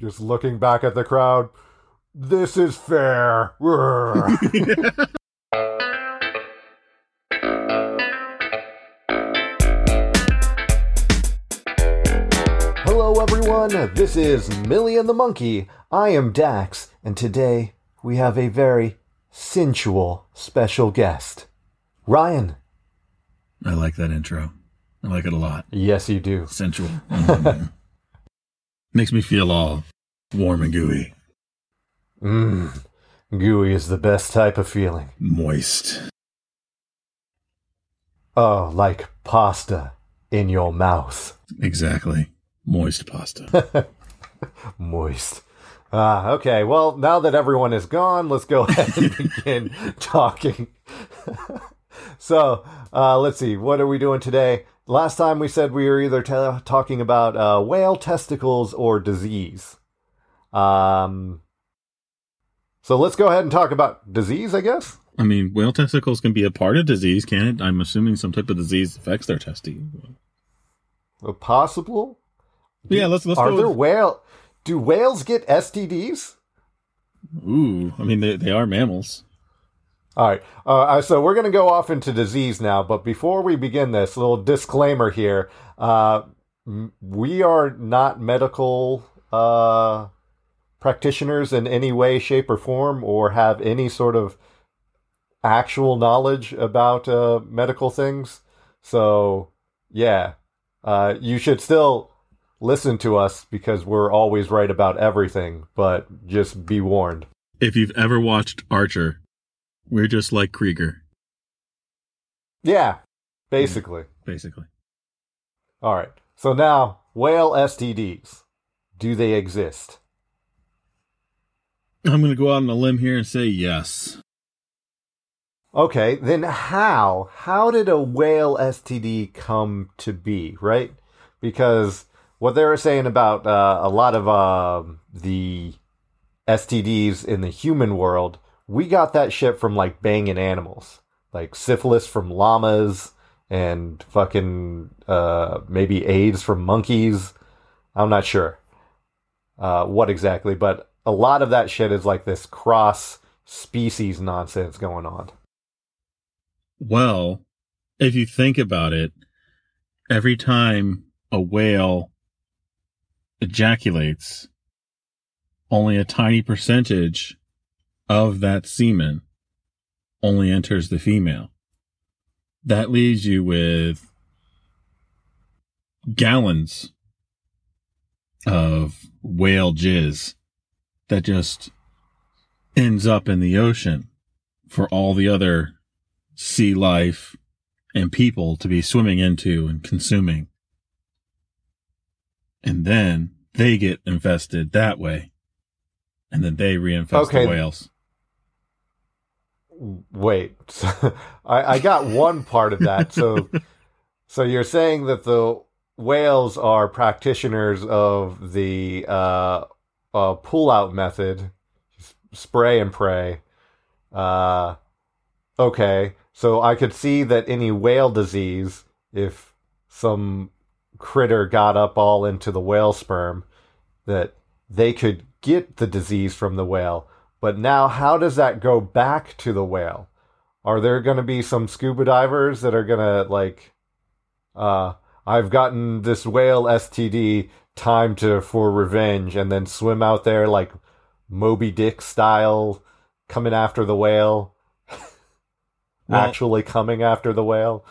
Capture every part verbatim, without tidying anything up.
just looking back at the crowd. This is fair. Hello everyone, this is Millie and the Monkey. I am Dax, and today we have a very sensual special guest. Ryan. I like that intro. I like it a lot. Yes, you do. Sensual. Mm-hmm. Makes me feel all warm and gooey. Mmm. Gooey is the best type of feeling. Moist. Oh, like pasta in your mouth. Exactly. Moist pasta. Moist. Ah, okay. Well, now that everyone is gone, let's go ahead and begin talking. So, uh, let's see. What are we doing today? Last time we said we were either t- talking about uh, whale testicles or disease. Um, so let's go ahead and talk about disease, I guess. I mean, whale testicles can be a part of disease, can it? I'm assuming some type of disease affects their testes. Possible? Yeah, let's let's Are go there with... whale? Do whales get S T Ds? Ooh, I mean they they are mammals. All right, uh, so we're going to go off into disease now. But before we begin this, a little disclaimer here: uh, we are not medical uh, practitioners in any way, shape, or form, or have any sort of actual knowledge about uh, medical things. So, yeah, uh, you should still listen to us because we're always right about everything, but just be warned. If you've ever watched Archer, we're just like Krieger. Yeah, basically. Yeah, basically. All right. So now, whale S T Ds. Do they exist? I'm going to go out on a limb here and say yes. Okay, then how? How did a whale S T D come to be, right? Because what they were saying about uh, a lot of uh, the S T Ds in the human world, we got that shit from, like, banging animals. Like, syphilis from llamas and fucking uh, maybe AIDS from monkeys. I'm not sure uh, what exactly, but a lot of that shit is, like, this cross-species nonsense going on. Well, if you think about it, every time a whale ejaculates, only a tiny percentage of that semen only enters the female. That leaves you with gallons of whale jizz that just ends up in the ocean for all the other sea life and people to be swimming into and consuming. And then they get infested that way. And then they reinfest okay. the whales. Wait, I, I got one part of that. So, so you're saying that the whales are practitioners of the uh, uh, pull-out method, spray and pray. Uh, okay, so I could see that any whale disease, if some critter got up all into the whale sperm, that they could get the disease from the whale. But now, how does that go back to the whale? Are there going to be some scuba divers that are going to, like, uh, I've gotten this whale S T D, time to for revenge, and then swim out there like Moby Dick style, coming after the whale? Well, actually coming after the whale?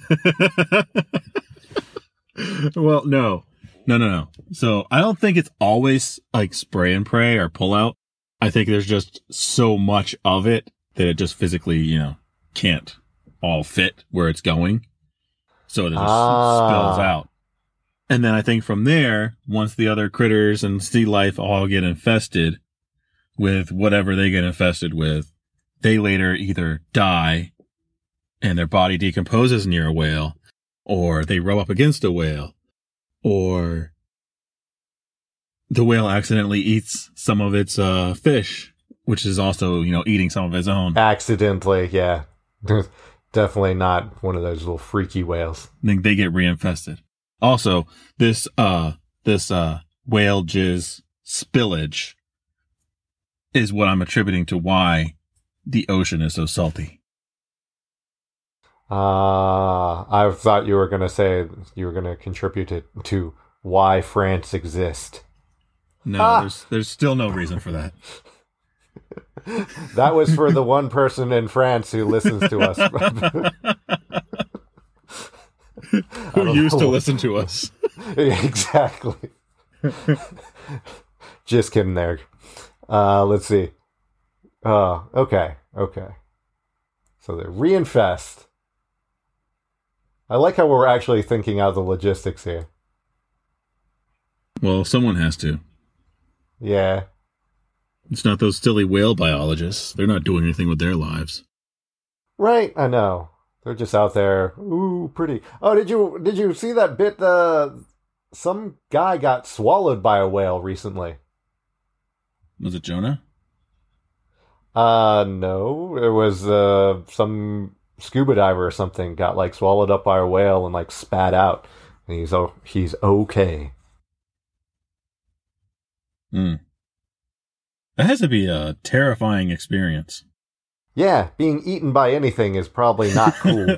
Well, no. No, no, no. So I don't think it's always like spray and pray or pull out. I think there's just so much of it that it just physically, you know, can't all fit where it's going. So it just ah. spills out. And then I think from there, once the other critters and sea life all get infested with whatever they get infested with, they later either die and their body decomposes near a whale, or they rub up against a whale, or the whale accidentally eats some of its uh, fish, which is also, you know, eating some of its own. Accidentally, yeah. Definitely not one of those little freaky whales. I think they get reinfested. Also, this uh, this uh, whale jizz spillage is what I'm attributing to why the ocean is so salty. Uh, I thought you were going to say you were going to contribute it to why France exists. No, ah! there's there's still no reason for that. That was for the one person in France who listens to us. Who used know. to listen to us. Exactly. Just kidding there. Uh, let's see. Uh, okay, okay. So they reinfest. I like how we're actually thinking out the logistics here. Well, someone has to. Yeah. It's not those silly whale biologists. They're not doing anything with their lives. Right, I know. They're just out there. Ooh, pretty. Oh, did you did you see that bit? Uh, some guy got swallowed by a whale recently. Was it Jonah? Uh, no. It was uh some scuba diver or something got like swallowed up by a whale and like spat out. And he's oh he's okay. Hmm. That has to be a terrifying experience. Yeah, being eaten by anything is probably not cool.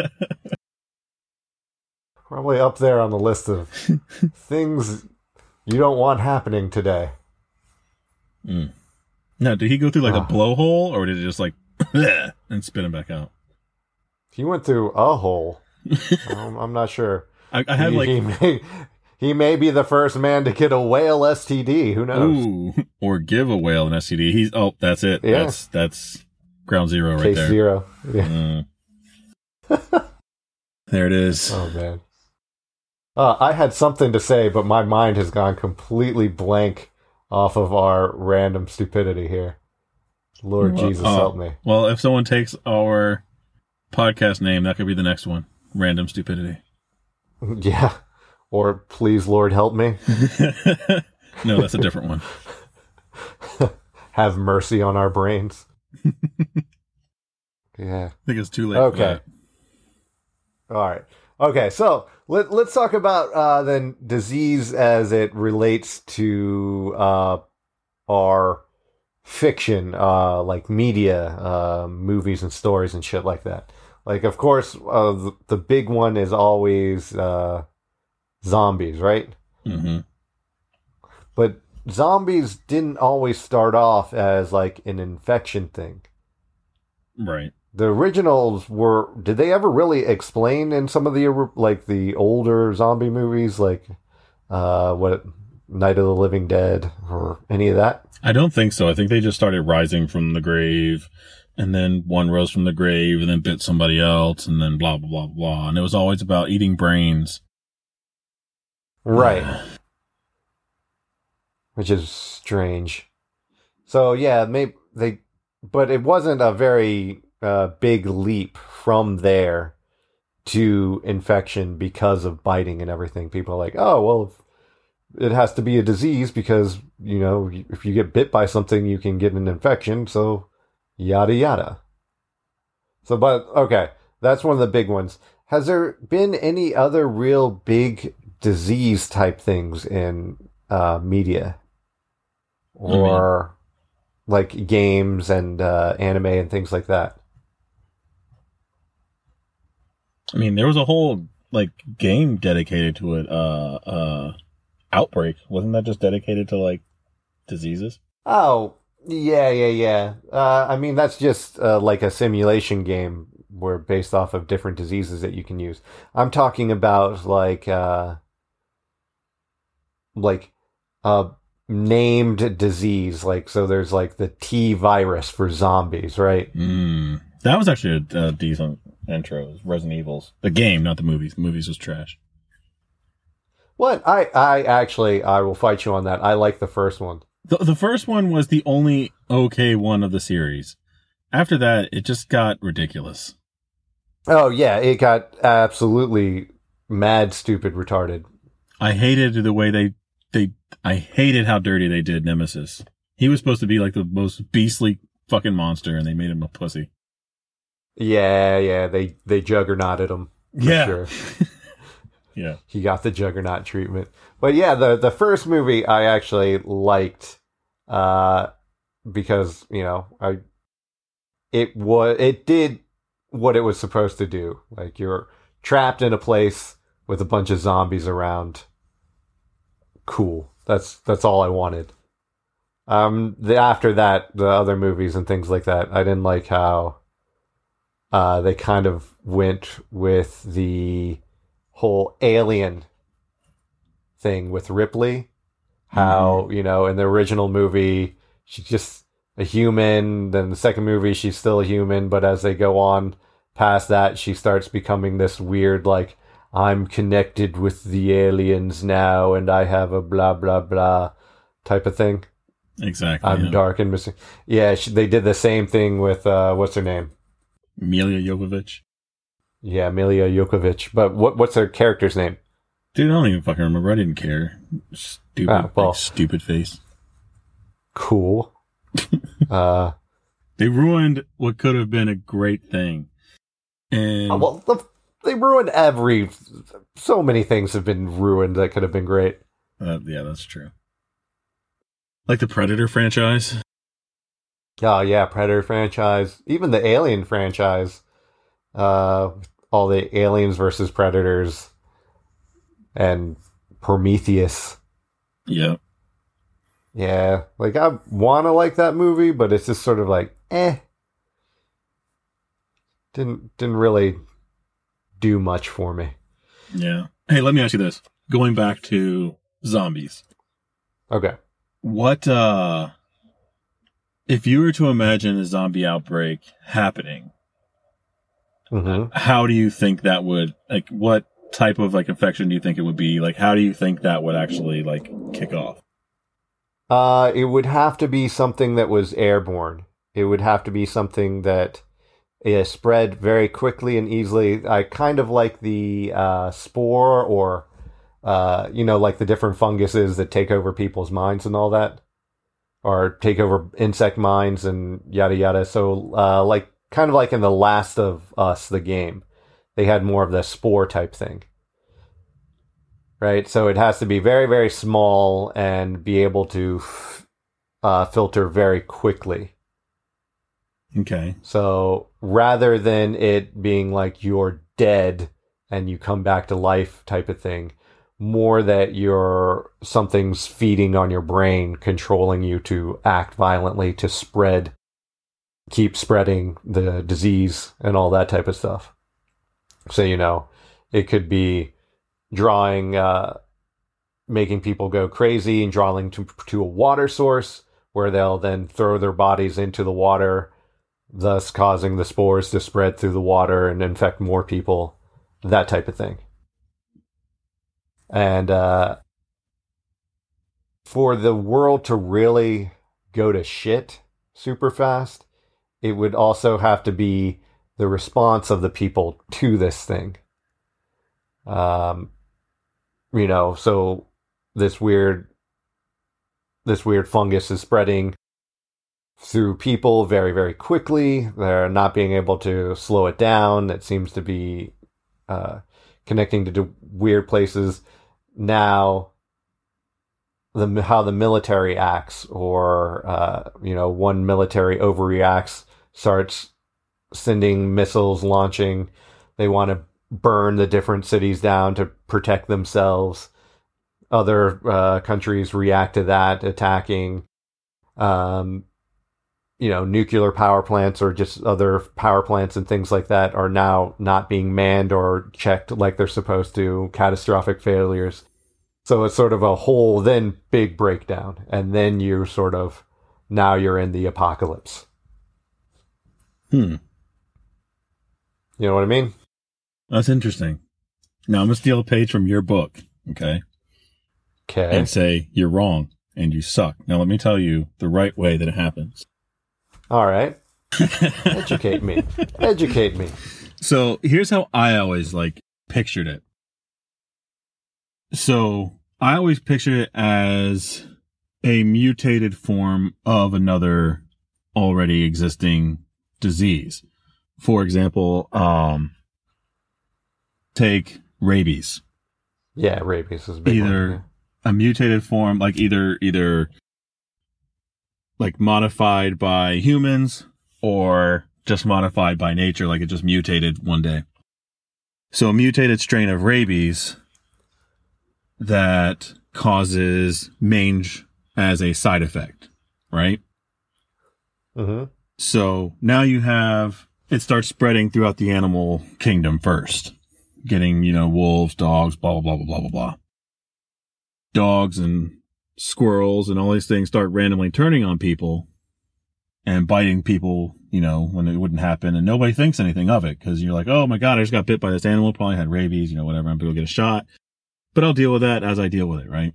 Probably up there on the list of things you don't want happening today. Mm. Now, did he go through like uh, a blowhole, or did it just like and spit him back out? He went through a hole. um, I'm not sure. I, I have he, like he may, he may be the first man to get a whale S T D. Who knows? Ooh, or give a whale an S T D. He's oh, that's it. Yeah. That's that's ground zero right Case there. zero. Yeah. Mm. There it is. Oh man. Uh, I had something to say, but my mind has gone completely blank off of our random stupidity here. Lord well, Jesus, uh, help me. Well, if someone takes our podcast name, that could be the next one. Random stupidity. Yeah. Or please, Lord, help me. No, that's a different one. Have mercy on our brains. Yeah. I think it's too late. Okay. All right. Okay, so let, let's talk about uh, then disease as it relates to uh, our fiction, uh, like media, uh, movies and stories and shit like that. Like, of course, uh, the, the big one is always uh, zombies, right? Mm-hmm. But zombies didn't always start off as like an infection thing. Right. The originals were, did they ever really explain in some of the, like, the older zombie movies, like, uh, what, Night of the Living Dead, or any of that? I don't think so. I think they just started rising from the grave, and then one rose from the grave, and then bit somebody else, and then blah, blah, blah, blah. And it was always about eating brains. Right. Which is strange. So, yeah, maybe they, but it wasn't a very... Uh, big leap from there to infection because of biting and everything. People are like, oh, well, it has to be a disease because, you know, if you get bit by something, you can get an infection. So, yada, yada. So, but, okay, that's one of the big ones. Has there been any other real big disease type things in uh, media? Or, mm-hmm. like, games and uh, anime and things like that? I mean, there was a whole, like, game dedicated to it. Uh, uh, Outbreak. Wasn't that just dedicated to, like, diseases? Oh, yeah, yeah, yeah. Uh, I mean, that's just, uh, like, a simulation game where based off of different diseases that you can use. I'm talking about, like, uh, like, uh, named disease. Like, so there's, like, the T virus for zombies, right? Mm. That was actually a, a decent intro. Resident Evil's. The game, not the movies. The movies was trash. What? I, I actually, I will fight you on that. I like the first one. The, the first one was the only okay one of the series. After that, it just got ridiculous. Oh, yeah. It got absolutely mad, stupid, retarded. I hated the way they, they, I hated how dirty they did Nemesis. He was supposed to be like the most beastly fucking monster, and they made him a pussy. Yeah, yeah, they they juggernauted him. For yeah. Sure. Yeah. He got the Juggernaut treatment. But yeah, the the first movie I actually liked uh, because, you know, I it was it did what it was supposed to do. Like, you're trapped in a place with a bunch of zombies around. Cool. That's that's all I wanted. Um, the after that, the other movies and things like that, I didn't like how uh, they kind of went with the whole alien thing with Ripley. How, mm-hmm. you know, in the original movie, she's just a human. Then the second movie, she's still a human. But as they go on past that, she starts becoming this weird, like, I'm connected with the aliens now, and I have a blah, blah, blah type of thing. Exactly. I'm yeah. dark and missing. Yeah, she, they did the same thing with, uh, what's her name? Milla Jovovich. Yeah, Milla Jovovich. But what what's her character's name? Dude, I don't even fucking remember. I didn't care. Stupid, ah, well, like, stupid face. Cool. uh, they ruined what could have been a great thing. And uh, well, the, they ruined every. So many things have been ruined that could have been great. Uh, yeah, that's true. Like the Predator franchise. Oh yeah, Predator franchise. Even the Alien franchise. Uh, all the aliens versus predators. And Prometheus. Yeah. Yeah. Like, I want to like that movie, but it's just sort of like, eh. Didn't, didn't really do much for me. Yeah. Hey, let me ask you this. Going back to zombies. Okay. What, uh, if you were to imagine a zombie outbreak happening, mm-hmm. how do you think that would, like, what type of, like, infection do you think it would be? Like, how do you think that would actually, like, kick off? Uh, it would have to be something that was airborne. It would have to be something that is spread very quickly and easily. I kind of like the uh, spore or, uh, you know, like the different funguses that take over people's minds and all that. Or take over insect minds and yada yada. So, uh, like, kind of like in The Last of Us, the game. They had more of the spore type thing. Right? So it has to be very, very small and be able to uh, filter very quickly. Okay. So rather than it being like you're dead and you come back to life type of thing, more that you're something's feeding on your brain, controlling you to act violently, to spread, keep spreading the disease and all that type of stuff. So, you know, it could be drawing, uh, making people go crazy and drawing to, to a water source where they'll then throw their bodies into the water, thus causing the spores to spread through the water and infect more people, that type of thing. And uh, for the world to really go to shit super fast, it would also have to be the response of the people to this thing. Um, you know, so this weird, this weird fungus is spreading through people very, very quickly. They're not being able to slow it down. It seems to be uh, connecting to do weird places. Now, the how the military acts, or uh, you know, one military overreacts, starts sending missiles, launching. They want to burn the different cities down to protect themselves. Other uh, countries react to that, attacking. Um, you know, nuclear power plants or just other power plants and things like that are now not being manned or checked like they're supposed to. Catastrophic failures. So it's sort of a whole then big breakdown. And then you're sort of, now you're in the apocalypse. Hmm. You know what I mean? That's interesting. Now I'm going to steal a page from your book. Okay. Okay. And say, you're wrong and you suck. Now let me tell you the right way that it happens. All right. Educate me. Educate me. So here's how I always like pictured it. So I always pictured it as a mutated form of another already existing disease. For example, um, take rabies. Yeah, rabies is a big either one, yeah. a mutated form, like either either like modified by humans or just modified by nature, like it just mutated one day. So a mutated strain of rabies that causes mange as a side effect, right? Mm-hmm. So now you have, it starts spreading throughout the animal kingdom first, getting, you know, wolves, dogs, blah, blah, blah, blah, blah, blah, blah. Dogs and squirrels and all these things start randomly turning on people and biting people, you know, when it wouldn't happen, and nobody thinks anything of it because you're like, oh my God, I just got bit by this animal, probably had rabies, you know, whatever, I'm going to go get a shot. But I'll deal with that as I deal with it, right?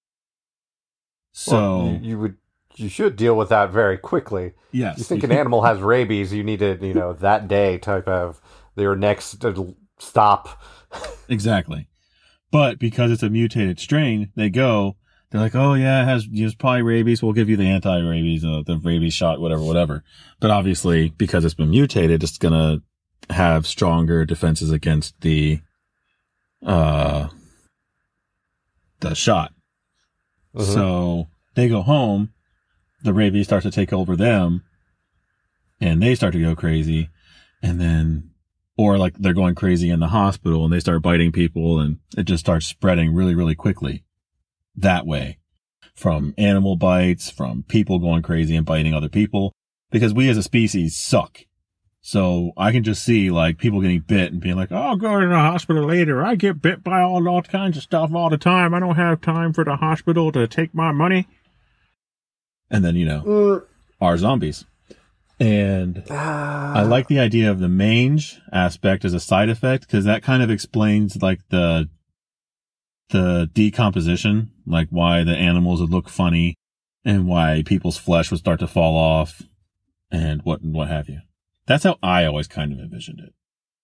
So well, you, you would, you should deal with that very quickly. Yes. You think an animal has rabies, you need to, you know, that day type of their next stop. Exactly. But because it's a mutated strain, they go, they're like, oh yeah, it has, it's probably rabies. We'll give you the anti-rabies, uh, the rabies shot, whatever, whatever. But obviously, because it's been mutated, it's going to have stronger defenses against the, uh, the shot. Mm-hmm. So they go home, the rabies starts to take over them, and they start to go crazy. And then, or like they're going crazy in the hospital and they start biting people, and it just starts spreading really, really quickly that way, from animal bites, from people going crazy and biting other people, because we as a species suck. So I can just see like people getting bit and being like, oh, I'll go to the hospital later. I get bit by all, all kinds of stuff all the time. I don't have time for the hospital to take my money. And then, you know, mm. are zombies. And ah. I like the idea of the mange aspect as a side effect, because that kind of explains like the the decomposition, like why the animals would look funny and why people's flesh would start to fall off and what what have you. That's how I always kind of envisioned it.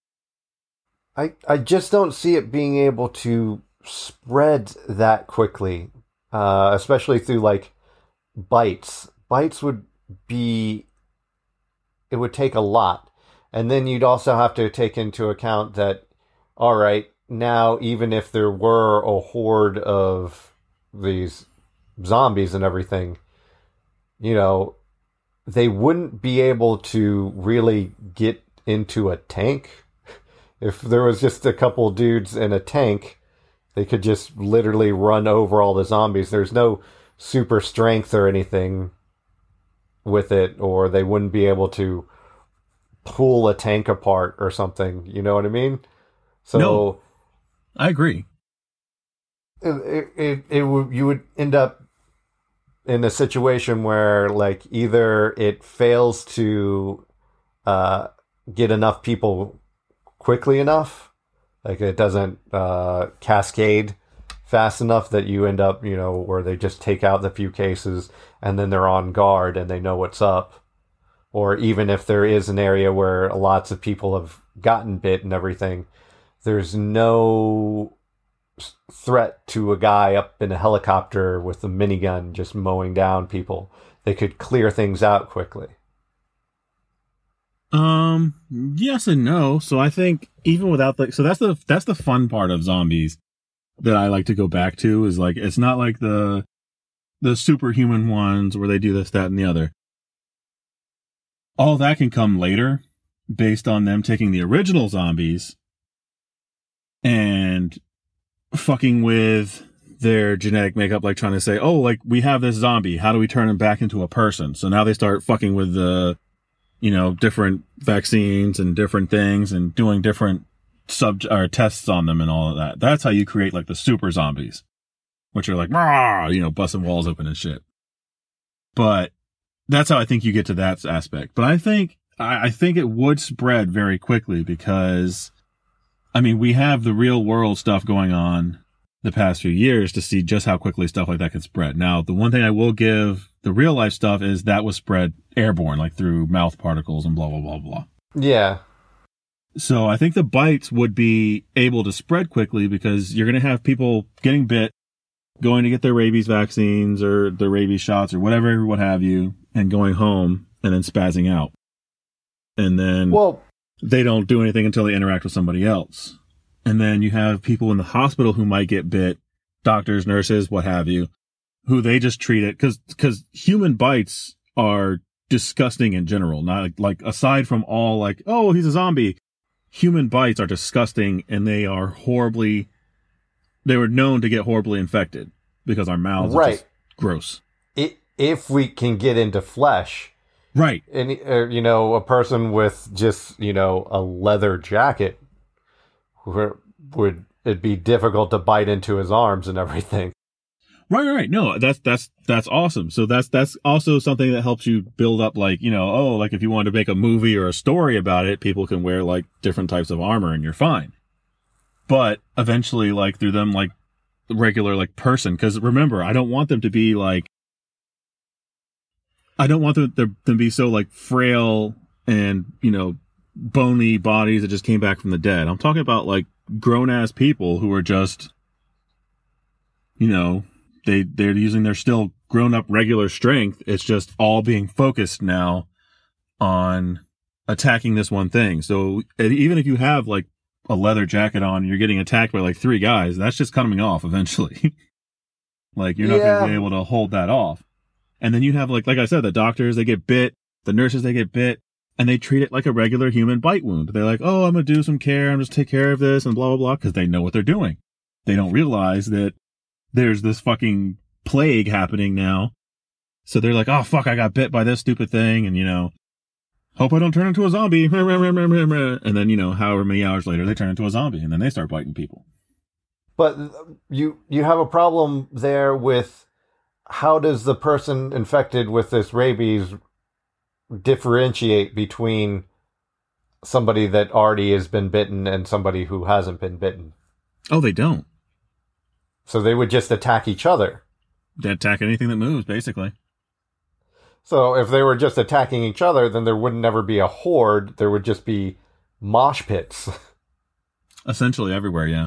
I, I just don't see it being able to spread that quickly, uh, especially through like bites. Bites would be, it would take a lot. And then you'd also have to take into account that, all right, now, even if there were a horde of these zombies and everything, you know, they wouldn't be able to really get into a tank. If there was just a couple dudes in a tank, they could just literally run over all the zombies. There's no super strength or anything with it, or they wouldn't be able to pull a tank apart or something. You know what I mean? So. No. I agree. It, it, it would, you would end up in a situation where, like, either it fails to uh, get enough people quickly enough, like it doesn't uh, cascade fast enough that you end up, you know, where they just take out the few cases and then they're on guard and they know what's up. Or even if there is an area where lots of people have gotten bit and everything, there's no threat to a guy up in a helicopter with a minigun just mowing down people. They could clear things out quickly. Um, yes and no. So I think even without the, so that's the, that's the fun part of zombies that I like to go back to, is like, it's not like the, the superhuman ones where they do this, that, and the other. All that can come later based on them taking the original zombies and fucking with their genetic makeup, like trying to say, oh, like, we have this zombie, how do we turn him back into a person? So now they start fucking with the, you know, different vaccines and different things and doing different sub or tests on them and all of that. That's how you create like the super zombies, which are like, rah, you know, busting walls open and shit. But that's how I think you get to that aspect. But I think, I, I think it would spread very quickly because, I mean, we have the real world stuff going on the past few years to see just how quickly stuff like that can spread. Now, the one thing I will give the real life stuff is that was spread airborne, like through mouth particles and blah, blah, blah, blah. Yeah. So I think the bites would be able to spread quickly because you're going to have people getting bit, going to get their rabies vaccines or their rabies shots or whatever, what have you, and going home and then spazzing out. And then, well, they don't do anything until they interact with somebody else. And then you have people in the hospital who might get bit, doctors, nurses, what have you, who they just treat it because because human bites are disgusting in general. Not like, like aside from all like, oh, he's a zombie. Human bites are disgusting, and they are horribly. They were known to get horribly infected because our mouths right. are just gross. It, if we can get into flesh, right? And uh, you know, a person with just you know a leather jacket. Would it be difficult to bite into his arms and everything? Right, right, right. No, that's that's that's awesome. So that's that's also something that helps you build up, like you know, oh, like if you wanted to make a movie or a story about it, people can wear like different types of armor, and you're fine. But eventually, like through them, like regular like person, because remember, I don't want them to be like, I don't want them to, them to be so like frail and you know. Bony bodies that just came back from the dead. I'm talking about like grown ass people who are just, you know, they they're using their still grown up regular strength. It's just all being focused now on attacking this one thing. So even if you have like a leather jacket on, and you're getting attacked by like three guys. That's just coming off eventually. Like you're not yeah. going to be able to hold that off. And then you have like like I said, the doctors, they get bit, the nurses, they get bit. And they treat it like a regular human bite wound. They're like, oh, I'm going to do some care. I'm just take care of this and blah, blah, blah. Because they know what they're doing. They don't realize that there's this fucking plague happening now. So they're like, oh, fuck, I got bit by this stupid thing. And, you know, hope I don't turn into a zombie. And then, you know, however many hours later, they turn into a zombie. And then they start biting people. But you you have a problem there with how does the person infected with this rabies differentiate between somebody that already has been bitten and somebody who hasn't been bitten? Oh, they don't. So they would just attack each other. They attack anything that moves, basically. So if they were just attacking each other, then there would never be a horde. There would just be mosh pits. Essentially everywhere, yeah.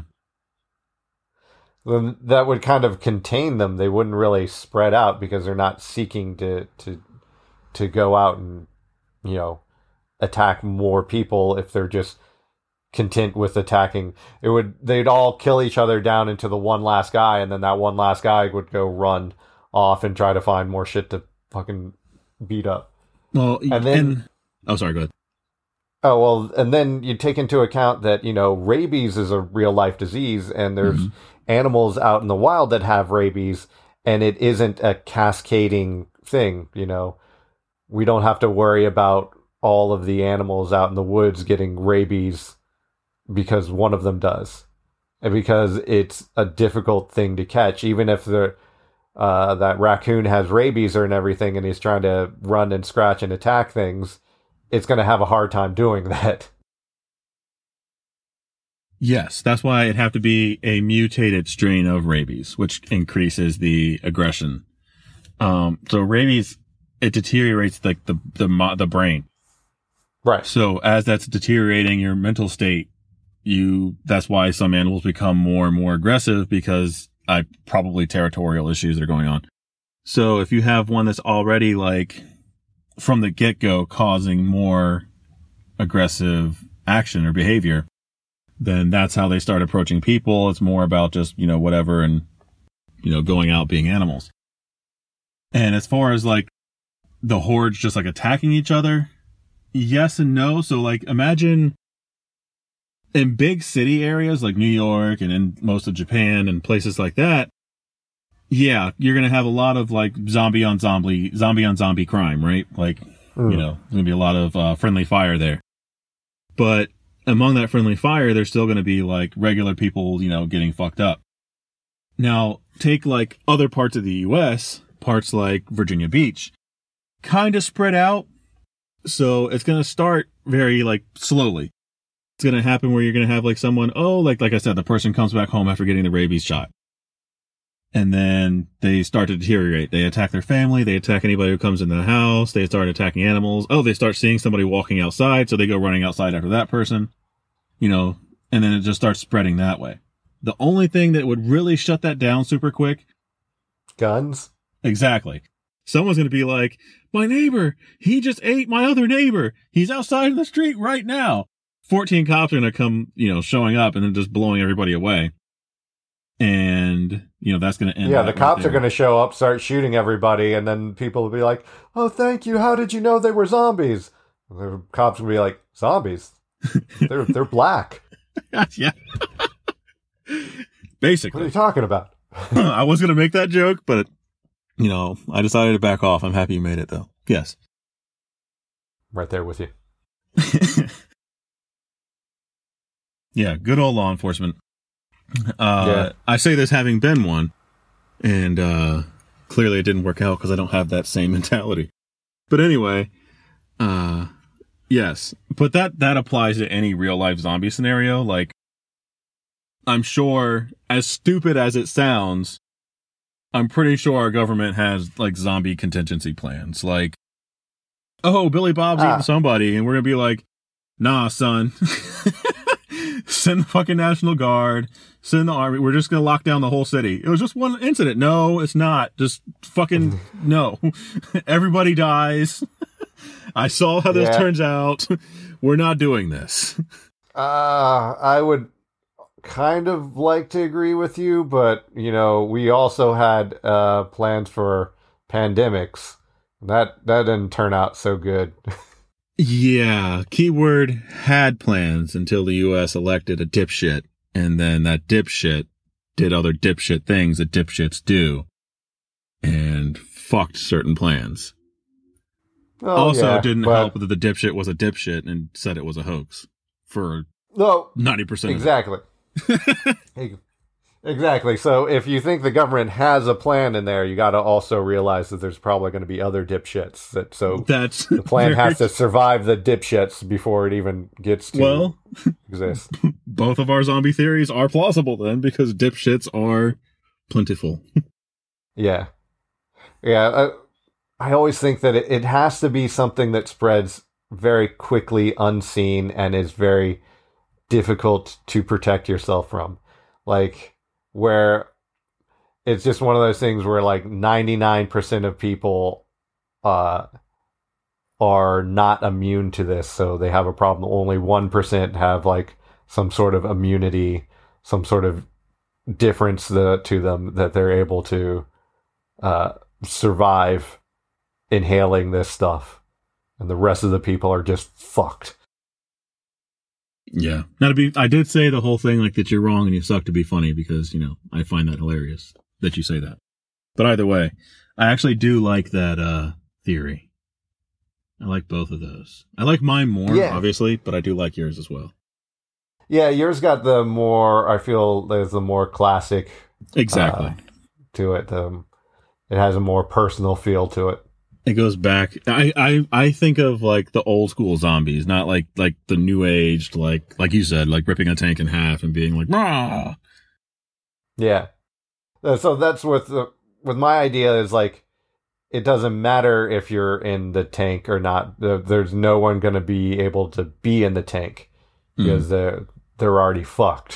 Then that would kind of contain them. They wouldn't really spread out because they're not seeking to to to go out and, you know, attack more people if they're just content with attacking. It would they'd all kill each other down into the one last guy, and then that one last guy would go run off and try to find more shit to fucking beat up. Well, and then and, oh, sorry, go ahead. Oh, well, and then you take into account that, you know, rabies is a real life disease, and there's mm-hmm. animals out in the wild that have rabies, and it isn't a cascading thing, you know. We don't have to worry about all of the animals out in the woods getting rabies because one of them does. And because it's a difficult thing to catch, even if the uh, that raccoon has rabies or and everything and he's trying to run and scratch and attack things, it's going to have a hard time doing that. Yes, that's why it'd have to be a mutated strain of rabies, which increases the aggression. Um, so rabies, it deteriorates like the, the, the brain. Right. So as that's deteriorating your mental state, you, that's why some animals become more and more aggressive, because I probably territorial issues that are going on. So if you have one that's already like from the get-go causing more aggressive action or behavior, then that's how they start approaching people. It's more about just, you know, whatever, and, you know, going out being animals. And as far as like the hordes just like attacking each other, yes and no. So like imagine in big city areas like New York and in most of Japan and places like that, yeah, you're going to have a lot of like zombie on zombie, zombie on zombie crime, right? Like, mm. you know, there's going to be a lot of uh, friendly fire there. But among that friendly fire, there's still going to be like regular people, you know, getting fucked up. Now, take like other parts of the U S, parts like Virginia Beach, kind of spread out. So it's going to start very like slowly. It's going to happen where you're going to have like someone, oh, like, like I said, the person comes back home after getting the rabies shot. And then they start to deteriorate. They attack their family. They attack anybody who comes into the house. They start attacking animals. Oh, they start seeing somebody walking outside. So they go running outside after that person, you know, and then it just starts spreading that way. The only thing that would really shut that down super quick. Guns. Exactly. Someone's going to be like, my neighbor, he just ate my other neighbor. He's outside in the street right now. fourteen cops are going to come, you know, showing up and then just blowing everybody away. And, you know, that's going to end. Yeah, the cops are going to show up, start shooting everybody, and then people will be like, oh, thank you. How did you know they were zombies? And the cops will be like, zombies? they're they're black. Yeah. Basically. What are you talking about? I was going to make that joke, but, you know, I decided to back off. I'm happy you made it, though. Yes. Right there with you. Yeah, good old law enforcement. Uh, yeah. I say this having been one, and uh, clearly it didn't work out because I don't have that same mentality. But anyway, uh, yes. But that, that applies to any real-life zombie scenario. Like, I'm sure, as stupid as it sounds, I'm pretty sure our government has, like, zombie contingency plans. Like, oh, Billy Bob's ah. eating somebody, and we're going to be like, nah, son. Send the fucking National Guard. Send the army. We're just going to lock down the whole city. It was just one incident. No, it's not. Just fucking no. Everybody dies. I saw how this yeah. turns out. We're not doing this. Uh, I would kind of like to agree with you, but, you know, we also had uh, plans for pandemics. That, that didn't turn out so good. Yeah, keyword had plans until the U S elected a dipshit, and then that dipshit did other dipshit things that dipshits do, and fucked certain plans. Oh, also, yeah, it didn't but... help that the dipshit was a dipshit and said it was a hoax for no, ninety percent exactly. Exactly. So if you think the government has a plan in there, you got to also realize that there's probably going to be other dipshits. That so That's the plan very... has to survive the dipshits before it even gets to well, exist. Both of our zombie theories are plausible then, because dipshits are plentiful. Yeah. Yeah. I, I always think that it, it has to be something that spreads very quickly, unseen, and is very difficult to protect yourself from. Like, where it's just one of those things where like ninety-nine percent of people uh, are not immune to this, so they have a problem. Only one percent have like some sort of immunity, some sort of difference the, to them that they're able to uh, survive inhaling this stuff. And the rest of the people are just fucked. Yeah. Now to be, I did say the whole thing like that you're wrong and you suck to be funny because, you know, I find that hilarious that you say that. But either way, I actually do like that uh, theory. I like both of those. I like mine more, yeah. obviously, but I do like yours as well. Yeah, yours got the more, I feel there's the more classic. Exactly. Uh, to it. Um, it has a more personal feel to it. It goes back. I, I, I think of like the old school zombies, not like like the new aged, like like you said, like ripping a tank in half and being like, rah. Yeah. So that's what the, with my idea is like, it doesn't matter if you're in the tank or not. There's no one going to be able to be in the tank because mm. they're they're already fucked.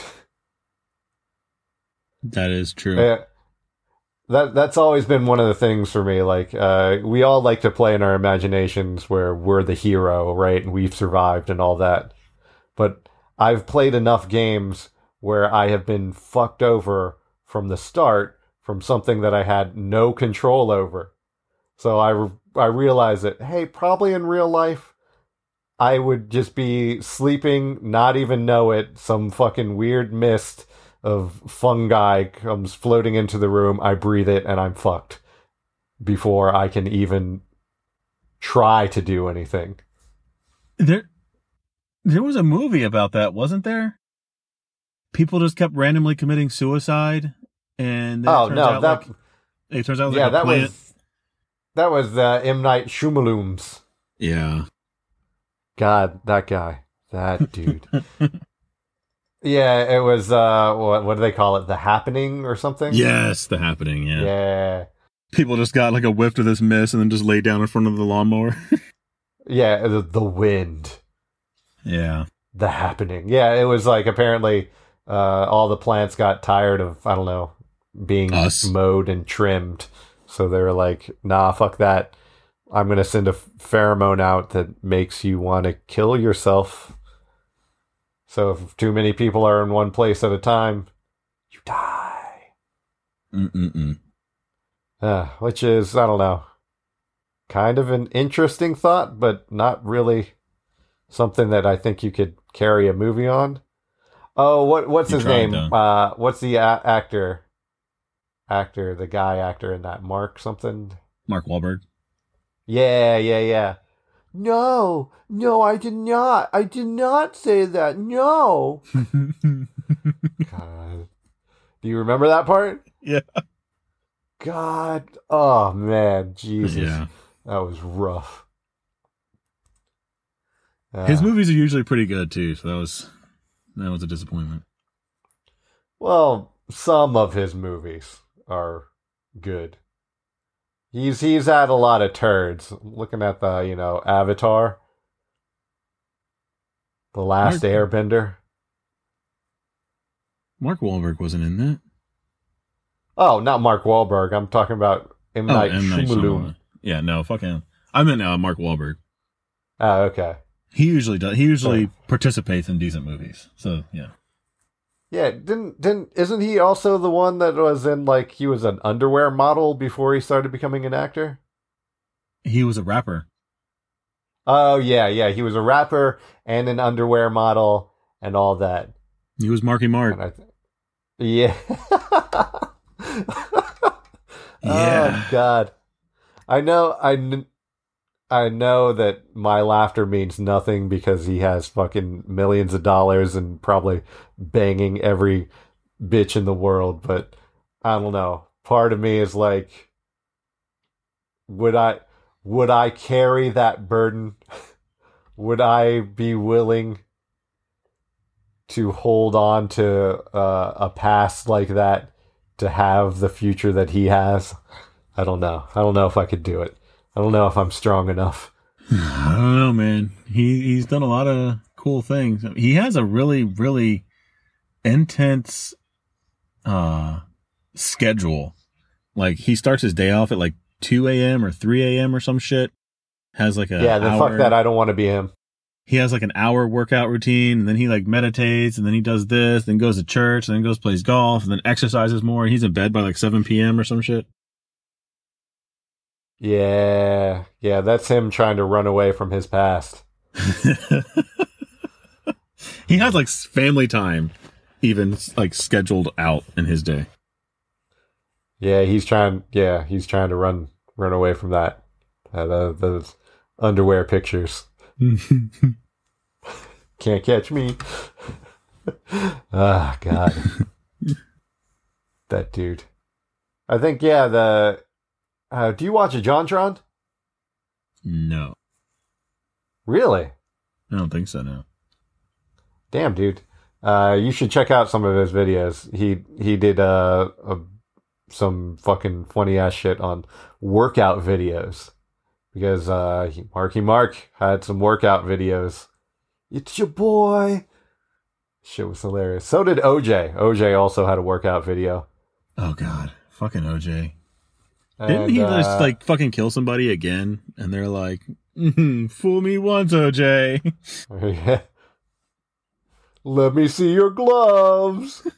That is true. Yeah. That that's always been one of the things for me. Like, uh, we all like to play in our imaginations where we're the hero, right? And we've survived and all that. But I've played enough games where I have been fucked over from the start from something that I had no control over. So I, I realized that, hey, probably in real life, I would just be sleeping, not even know it, some fucking weird mist of fungi comes floating into the room, I breathe it, and I'm fucked before I can even try to do anything. There there was a movie about that, wasn't there? People just kept randomly committing suicide, and then oh it turns no, out that like, it turns out like yeah, a that plant. was that was uh, M. Night Shyamalan's. Yeah, God, that guy, that dude. Yeah, it was, uh, what, what do they call it? The Happening or something? Yes, The Happening, yeah. Yeah. People just got like a whiff of this mist and then just laid down in front of the lawnmower. Yeah, the, the wind. Yeah. The Happening. Yeah, it was like apparently uh, all the plants got tired of, I don't know, being Us. mowed and trimmed. So they were like, nah, fuck that. I'm going to send a pheromone out that makes you want to kill yourself. So if too many people are in one place at a time, you die. Mm-mm-mm. Uh, which is, I don't know, kind of an interesting thought, but not really something that I think you could carry a movie on. Oh, what what's You his tried, name? though. Uh, what's the a- actor? Actor, the guy actor in that, Mark something? Mark Wahlberg. Yeah, yeah, yeah. No, no, I did not. I did not say that. No. God. Do you remember that part? Yeah. God. Oh, man. Jesus. Yeah. That was rough. Uh, His movies are usually pretty good too, so that was that was a disappointment. Well, some of his movies are good. He's he's had a lot of turds. Looking at the, you know, Avatar, The Last Mark- Airbender. Mark Wahlberg wasn't in that. Oh, not Mark Wahlberg. I'm talking about M. Oh, Night M. Night Shyamalan. Shyamalan. Yeah, no, fuck him. I meant uh, Mark Wahlberg. Oh, okay. He usually does. He usually Oh. participates in decent movies. So yeah. Yeah, didn't didn't isn't he also the one that was in, like, he was an underwear model before he started becoming an actor? He was a rapper. Oh yeah, yeah. He was a rapper and an underwear model and all that. He was Marky Mark. And I th- yeah. Yeah. Oh God. I know. I. Kn- I know that my laughter means nothing because he has fucking millions of dollars and probably banging every bitch in the world, but I don't know. Part of me is like, would I would I carry that burden? Would I be willing to hold on to uh, a past like that to have the future that he has? I don't know. I don't know if I could do it. I don't know if I'm strong enough. I don't know, man. He he's done a lot of cool things. He has a really, really intense uh schedule. Like, he starts his day off at like two a.m. or three a.m. or some shit. Has like a Yeah, then hour, fuck that. I don't want to be him. He has like an hour workout routine, and then he like meditates, and then he does this, then goes to church, and then goes plays golf, and then exercises more, and he's in bed by like seven p.m. or some shit. Yeah, yeah, that's him trying to run away from his past. He has like family time even like scheduled out in his day. Yeah, he's trying. Yeah, he's trying to run run away from that. Uh, the, those underwear pictures. Can't catch me. Ah, God, that dude. I think yeah. The uh, do you watch a JonTron? No, Really? I don't think so. No. Damn, dude. Uh, you should check out some of his videos. He he did uh, a, some fucking funny ass shit on workout videos because uh, he, Marky Mark had some workout videos. It's your boy. Shit was hilarious. So did O J. O J also had a workout video. Oh God, fucking O J. And, Didn't he uh, just like fucking kill somebody again? And they're like, mm, "Fool me once, O J." Yeah. Let me see your gloves.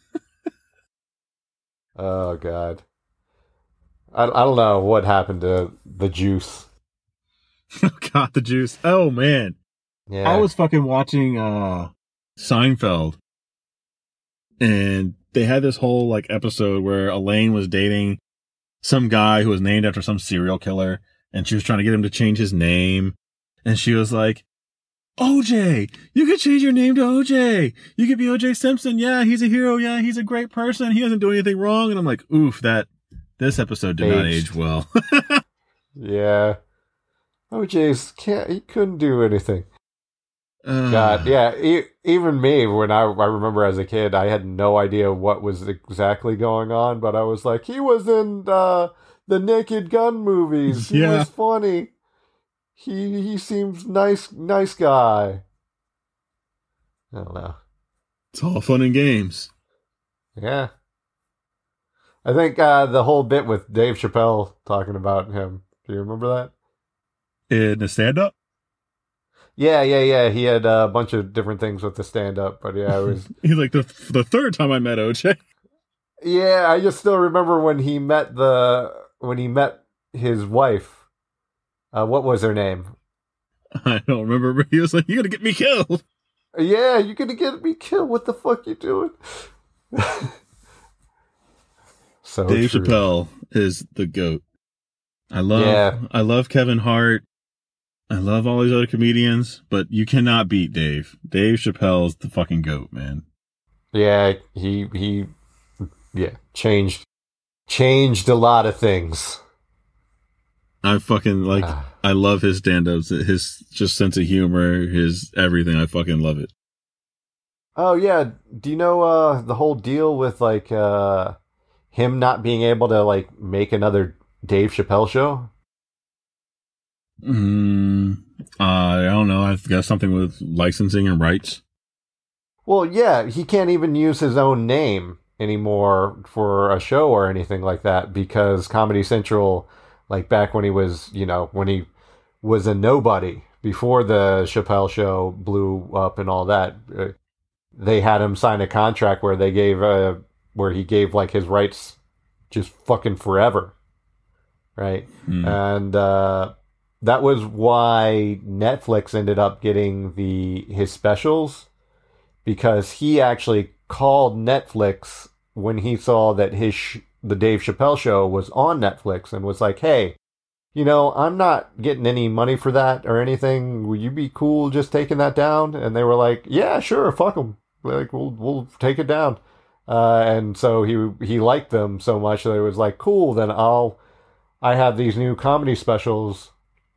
Oh God. I I don't know what happened to the juice. Oh God, the juice. Oh man, Yeah. I was fucking watching uh Seinfeld, and they had this whole like episode where Elaine was dating some guy who was named after some serial killer, and she was trying to get him to change his name, and she was like, O J, you could change your name to O J. You could be O J Simpson. Yeah, he's a hero. Yeah, he's a great person. He doesn't do anything wrong. And I'm like, oof, that this episode did not Aged. age well. Yeah. O J's can't. He couldn't do anything. Uh, God, yeah. E- even me, when I I remember as a kid, I had no idea what was exactly going on, but I was like, he was in uh, the Naked Gun movies. He Yeah. was funny. He he seems nice, nice guy. I don't know. It's all fun and games. Yeah. I think uh, the whole bit with Dave Chappelle talking about him. Do you remember that? In the stand up? Yeah, yeah, yeah. He had a bunch of different things with the stand-up, but yeah, it was. He's like the the third time I met O J. Yeah, I just still remember when he met the when he met his wife. Uh, what was her name? I don't remember, but he was like, "You're gonna get me killed." Yeah, you're gonna get me killed. What the fuck you doing? So Dave true. Chappelle is the GOAT. I love Yeah. I love Kevin Hart. I love all these other comedians, but you cannot beat Dave. Dave Chappelle's the fucking GOAT, man. Yeah, he he yeah, changed changed a lot of things. I fucking like Ah. I love his stand-ups, his just sense of humor, his everything. I fucking love it. Oh yeah, do you know uh the whole deal with like uh him not being able to like make another Dave Chappelle show? Mm, uh, I don't know. I've got something with licensing and rights. Well, yeah, he can't even use his own name anymore for a show or anything like that because Comedy Central, like back when he was, you know, when he was a nobody before the Chappelle show blew up and all that, uh, they had him sign a contract where they gave, uh, where he gave like his rights just fucking forever. Right. Mm. And, uh, that was why Netflix ended up getting the his specials, because he actually called Netflix when he saw that his sh- the Dave Chappelle show was on Netflix and was like, "Hey, you know, I'm not getting any money for that or anything. Would you be cool just taking that down?" And they were like, "Yeah, sure, fuck them. Like, we'll we'll take it down." Uh, and so he he liked them so much that it was like, "Cool, then I'll I have these new comedy specials.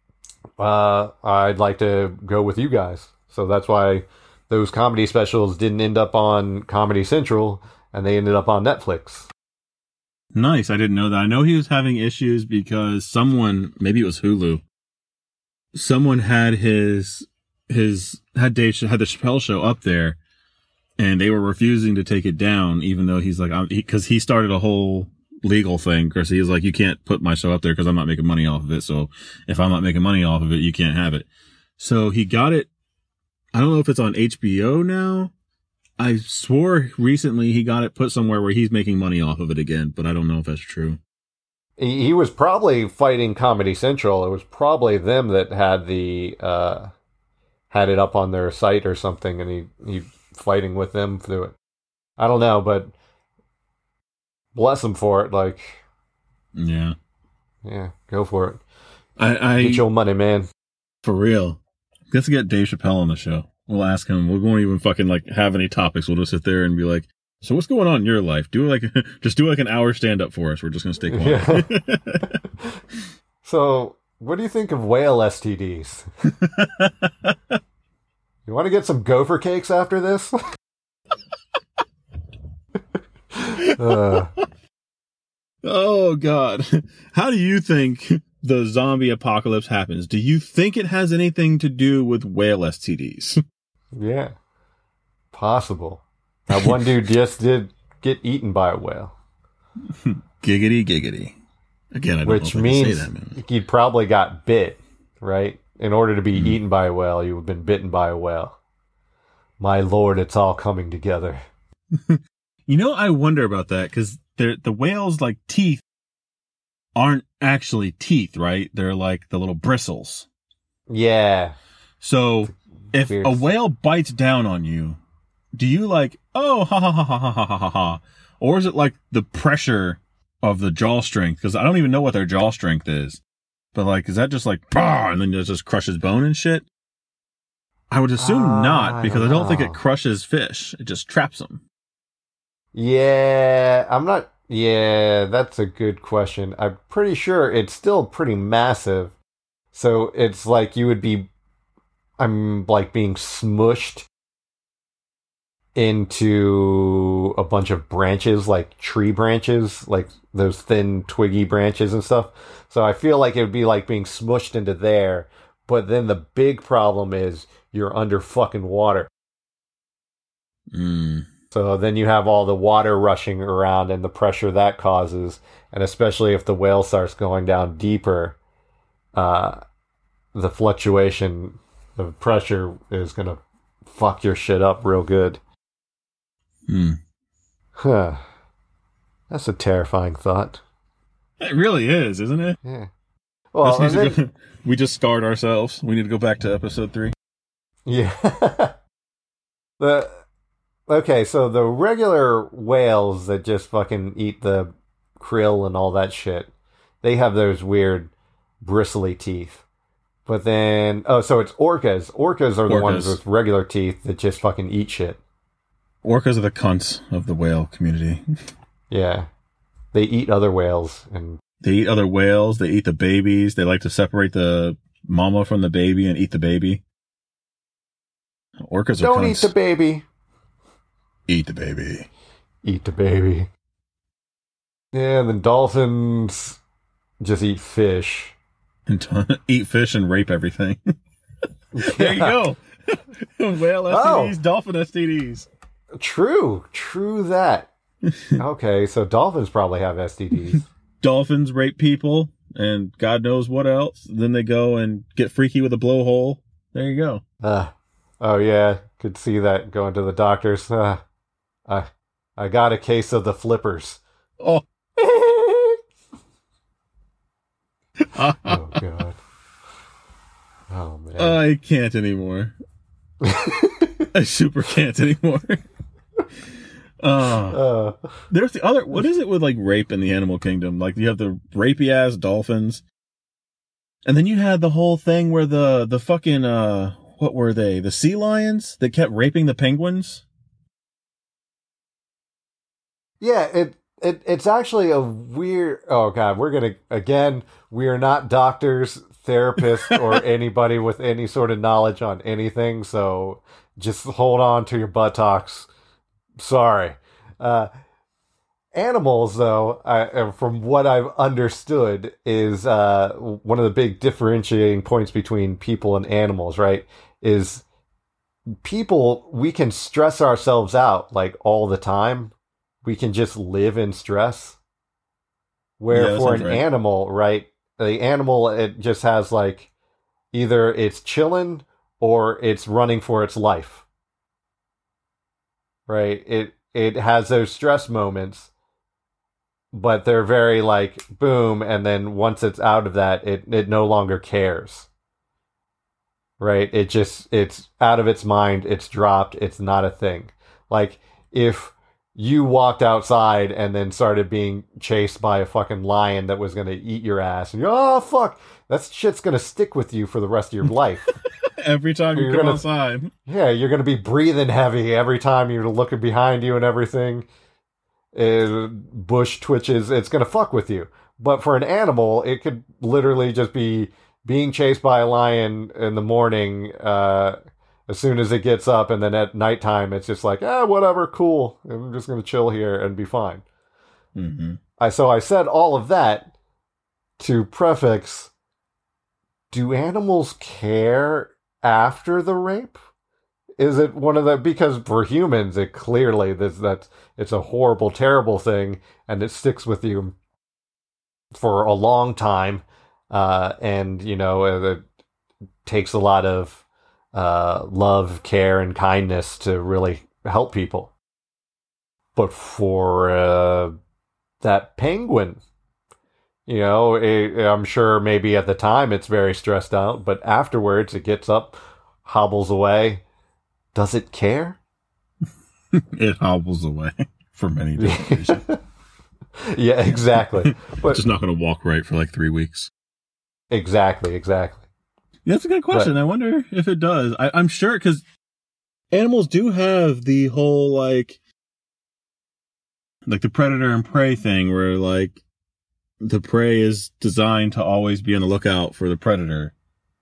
Uh, I'd like to go with you guys." So that's why those comedy specials didn't end up on Comedy Central and they ended up on Netflix. Nice. I didn't know that. I know he was having issues because someone, maybe it was Hulu, someone had his, his, had Dave, had the Chappelle show up there and they were refusing to take it down, even though he's like, because he, he started a whole legal thing, Chris. He was like, "You can't put my show up there because I'm not making money off of it. So if I'm not making money off of it, you can't have it." So he got it. I don't know if it's on H B O now. I swore recently he got it put somewhere where he's making money off of it again, but I don't know if that's true. He, he was probably fighting Comedy Central. It was probably them that had the, uh, had it up on their site or something, and he, he fighting with them through it. I don't know, but bless him for it. Like, Yeah. yeah, go for it. I, I Get your money, man. For real. Let's get Dave Chappelle on the show. We'll ask him. We won't even fucking like have any topics. We'll just sit there and be like, "So what's going on in your life? Do like, just do like an hour stand up for us. We're just going to stay quiet." Yeah. So, what do you think of whale S T Ds? You want to get some gopher cakes after this? uh, Oh God. How do you think the zombie apocalypse happens? Do you think it has anything to do with whale S T Ds? yeah. Possible. That one dude just did get eaten by a whale. Giggity giggity. Again, I don't Which know if I can means say that, man. he'd probably got bit, right? In order to be Mm. eaten by a whale, you have been bitten by a whale. My lord, it's all coming together. You know, I wonder about that because the whales' like teeth aren't actually teeth, right? They're like the little bristles. Yeah. So if Weird. a whale bites down on you, do you like, oh, ha ha ha ha ha ha ha ha, or is it like the pressure of the jaw strength? Because I don't even know what their jaw strength is, but like, is that just like, bah, and then it just crushes bone and shit? I would assume Uh, not, because I don't think know. it crushes fish. It just traps them. Yeah, I'm not. Yeah, that's a good question. I'm pretty sure it's still pretty massive. So it's like you would be, I'm like being smushed into a bunch of branches, like tree branches, like those thin twiggy branches and stuff. So I feel like it would be like being smushed into there. But then the big problem is you're under fucking water. Mm. So then you have all the water rushing around and the pressure that causes. And especially if the whale starts going down deeper, uh, the fluctuation The pressure is gonna fuck your shit up real good. Hmm. Huh. That's a terrifying thought. It really is, isn't it? Yeah. Well, This and needs to then, go- we just scarred ourselves. We need to go back to episode three. yeah. the okay, so the regular whales that just fucking eat the krill and all that shit, they have those weird bristly teeth. But then, oh, so it's orcas. Orcas are the Orcas. ones with regular teeth that just fucking eat shit. Orcas are the cunts of the whale community. Yeah. They eat other whales and They eat other whales. They eat the babies. They like to separate the mama from the baby and eat the baby. Orcas are don't cunts. eat the baby. Eat the baby. Eat the baby. Yeah, and then dolphins just eat fish. And t- eat fish and rape everything. There you go. Whale S T Ds, Oh. dolphin S T Ds. True, true that. Okay, so dolphins probably have S T Ds. Dolphins rape people and God knows what else. Then they go and get freaky with a blowhole. There you go. Uh, oh yeah, could see that going to the doctors. Uh, I, I got a case of the flippers. Oh, Oh god. Oh man. I can't anymore. I super can't anymore. Uh, Uh, there's the other. What is it with like rape in the animal kingdom? Like you have the rapey ass dolphins, and then you had the whole thing where the the fucking uh, what were they? The sea lions that kept raping the penguins. yeah, it it it's actually a weird. Oh god, we're gonna again. We are not doctors, therapists, or anybody with any sort of knowledge on anything. So just hold on to your buttocks. Sorry. Uh, animals, though, I, from what I've understood, is uh, one of the big differentiating points between people and animals, right? Is people, we can stress ourselves out like all the time. We can just live in stress. Where Yeah, that for an sounds right. animal, right? The animal, it just has like either it's chilling or it's running for its life. Right? It it has those stress moments, but they're very like boom, and then once it's out of that, it it no longer cares. Right? It just it's out of its mind, it's dropped, it's not a thing. Like if you walked outside and then started being chased by a fucking lion that was gonna eat your ass, and you're oh fuck, that shit's gonna stick with you for the rest of your life. Every time you You're come gonna- outside. Yeah, you're going to be breathing heavy every time you're looking behind you and everything. Uh, bush twitches, it's going to fuck with you. But for an animal, it could literally just be being chased by a lion in the morning uh, as soon as it gets up, and then at nighttime, it's just like, ah, whatever, cool. I'm just going to chill here and be fine. Mm-hmm. I So I said all of that to prefix, do animals care after the rape? Is it one of the, because for humans it clearly this that's it's a horrible, terrible thing, and it sticks with you for a long time, uh, and you know it takes a lot of uh, love, care, and kindness to really help people. But for uh, that penguin, you know, it, I'm sure maybe at the time it's very stressed out, but afterwards it gets up, hobbles away. Does it care? It hobbles away for many different reasons. Yeah, exactly. But Just not going to walk right for like three weeks. exactly, exactly. Yeah, that's a good question. I wonder if it does. I, I'm sure because animals do have the whole like, like the predator and prey thing, where like the prey is designed to always be on the lookout for the predator.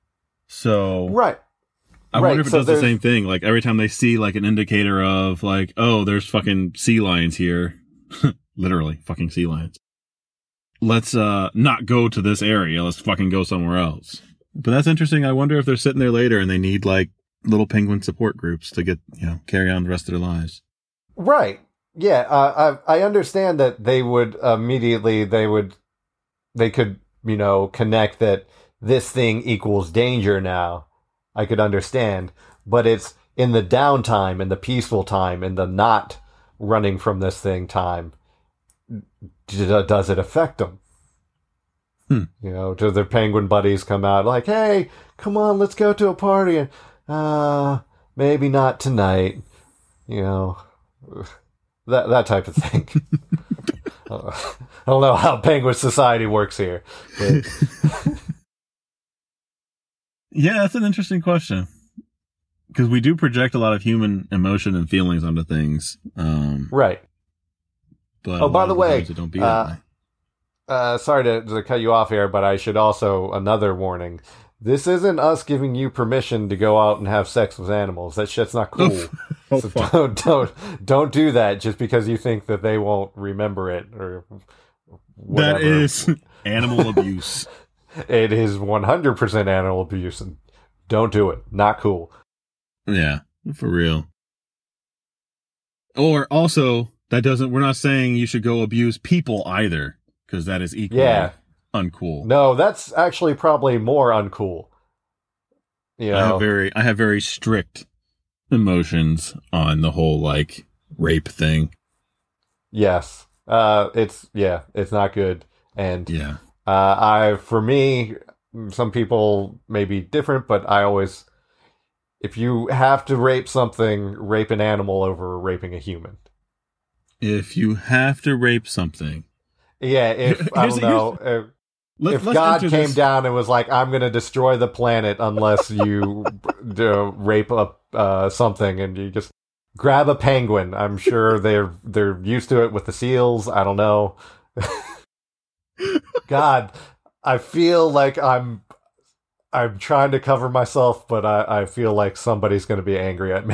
So Right. I right, wonder if it so does the there's- same thing. Like every time they see like an indicator of like, oh, there's fucking sea lions here, literally fucking sea lions. Let's uh not go to this area. Let's fucking go somewhere else. But that's interesting. I wonder if they're sitting there later and they need like little penguin support groups to get, you know, carry on the rest of their lives. Right. Yeah, uh, I I understand that they would immediately they would they could, you know, connect that this thing equals danger now. I could understand. But it's in the downtime, in the peaceful time, in the not running from this thing time. D- does it affect them? Hmm. You know, do their penguin buddies come out like, hey, come on, let's go to a party, and uh, maybe not tonight. You know, that that type of thing. uh, I don't know how penguin society works here. But... yeah, that's an interesting question. Because we do project a lot of human emotion and feelings onto things. Um, right. But oh, by the way, it don't be uh, that way. Uh, sorry to, to cut you off here, but I should also, another warning. This isn't us giving you permission to go out and have sex with animals. That shit's not cool. Oh, so fuck. don't, don't, don't do that just because you think that they won't remember it or whatever. That is animal abuse. It is one hundred percent animal abuse. And don't do it. Not cool. Yeah, for real. Or also, that doesn't, we're not saying you should go abuse people either. Because that is equally yeah. uncool. No, that's actually probably more uncool. You know? I have very, I have very strict emotions on the whole like rape thing. Yes, uh, it's yeah, it's not good, and yeah, uh, I for me, some people may be different, but I always, if you have to rape something, rape an animal over raping a human. If you have to rape something. Yeah, if, I don't know, if, let's, if let's God came this. down and was like, I'm going to destroy the planet unless you do rape up uh, something, and you just grab a penguin. I'm sure they're they're used to it with the seals. I don't know. God, I feel like I'm I'm trying to cover myself, but I, I feel like somebody's going to be angry at me.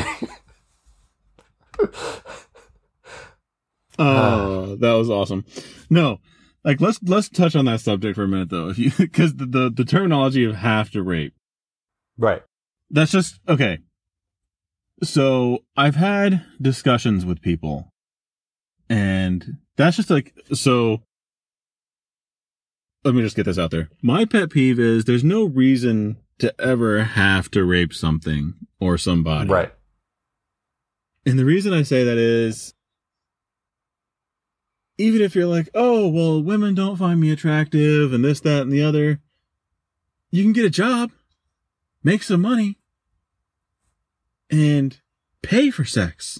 Oh, that was awesome. No, like let's let's touch on that subject for a minute though, if you because the, the the terminology of have to rape, right? That's just okay. So I've had discussions with people, and that's just like so. Let me just get this out there. My pet peeve is there's no reason to ever have to rape something or somebody, right? And the reason I say that is, even if you're like, oh, well, women don't find me attractive and this, that, and the other, you can get a job, make some money, and pay for sex.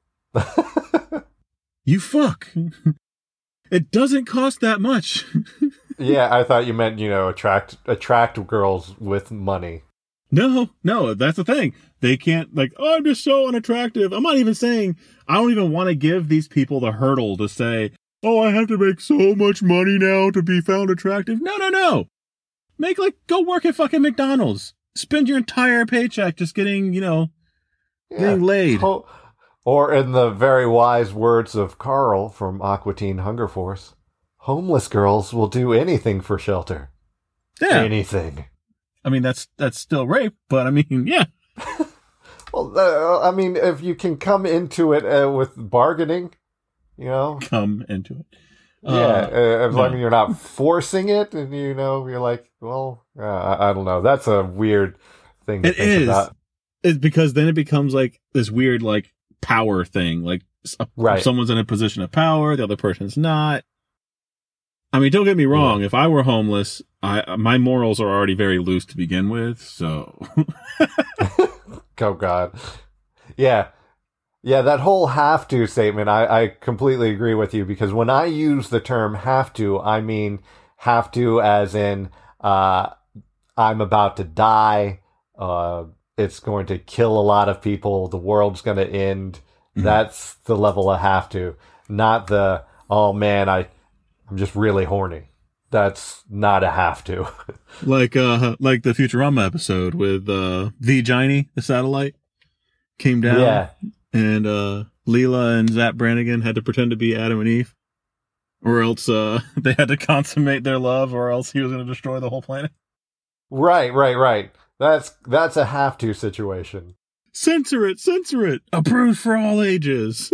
You fuck. It doesn't cost that much. Yeah, I thought you meant, you know, attract attract girls with money. No, no, that's the thing. They can't, like, oh, I'm just so unattractive. I'm not even saying, I don't even want to give these people the hurdle to say, oh, I have to make so much money now to be found attractive. No, no, no. Make, like, go work at fucking McDonald's. Spend your entire paycheck just getting, you know, yeah. getting laid. Ho- or in the very wise words of Carl from Aqua Teen Hunger Force, homeless girls will do anything for shelter. Yeah. Anything. I mean, that's that's still rape, but I mean, yeah. Well, uh, I mean, if you can come into it uh, with bargaining, you know. Come into it. Yeah, uh, uh, as long no. as you're not forcing it, and you know, you're like, well, uh, I, I don't know. That's a weird thing to it think is. about. It's because then it becomes like this weird, like, power thing. Like, right. someone's in a position of power, the other person's not. I mean, don't get me wrong. Yeah. If I were homeless, I my morals are already very loose to begin with. So, oh God, yeah, yeah. That whole "have to" statement, I, I completely agree with you, because when I use the term "have to," I mean have to as in uh, I'm about to die. Uh, it's going to kill a lot of people. The world's going to end. Mm-hmm. That's the level of have to, not the oh man, I. I'm just really horny. That's not a have to. like uh, like the Futurama episode with uh, V. Giny, the satellite, came down. Yeah. And uh, Leela and Zap Brannigan had to pretend to be Adam and Eve. Or else uh, they had to consummate their love, or else he was going to destroy the whole planet. Right, right, right. That's that's a have to situation. Censor it, censor it. Approved for all ages.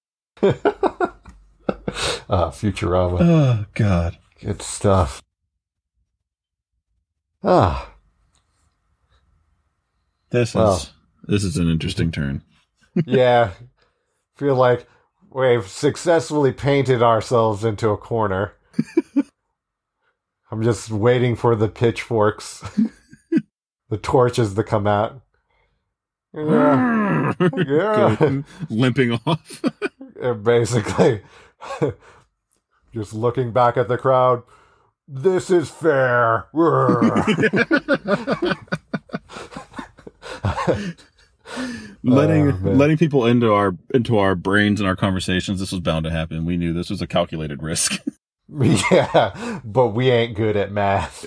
Ah, uh, Futurama. Oh, God. Good stuff. Ah. This Well. is this is an interesting turn. Yeah. Feel like we've successfully painted ourselves into a corner. I'm just waiting for the pitchforks, the torches to come out. Yeah. Yeah. Limping off. And basically, just looking back at the crowd. This is fair. letting Oh, man. letting people into our into our brains and our conversations. This was bound to happen. We knew this was a calculated risk. Yeah, but we ain't good at math.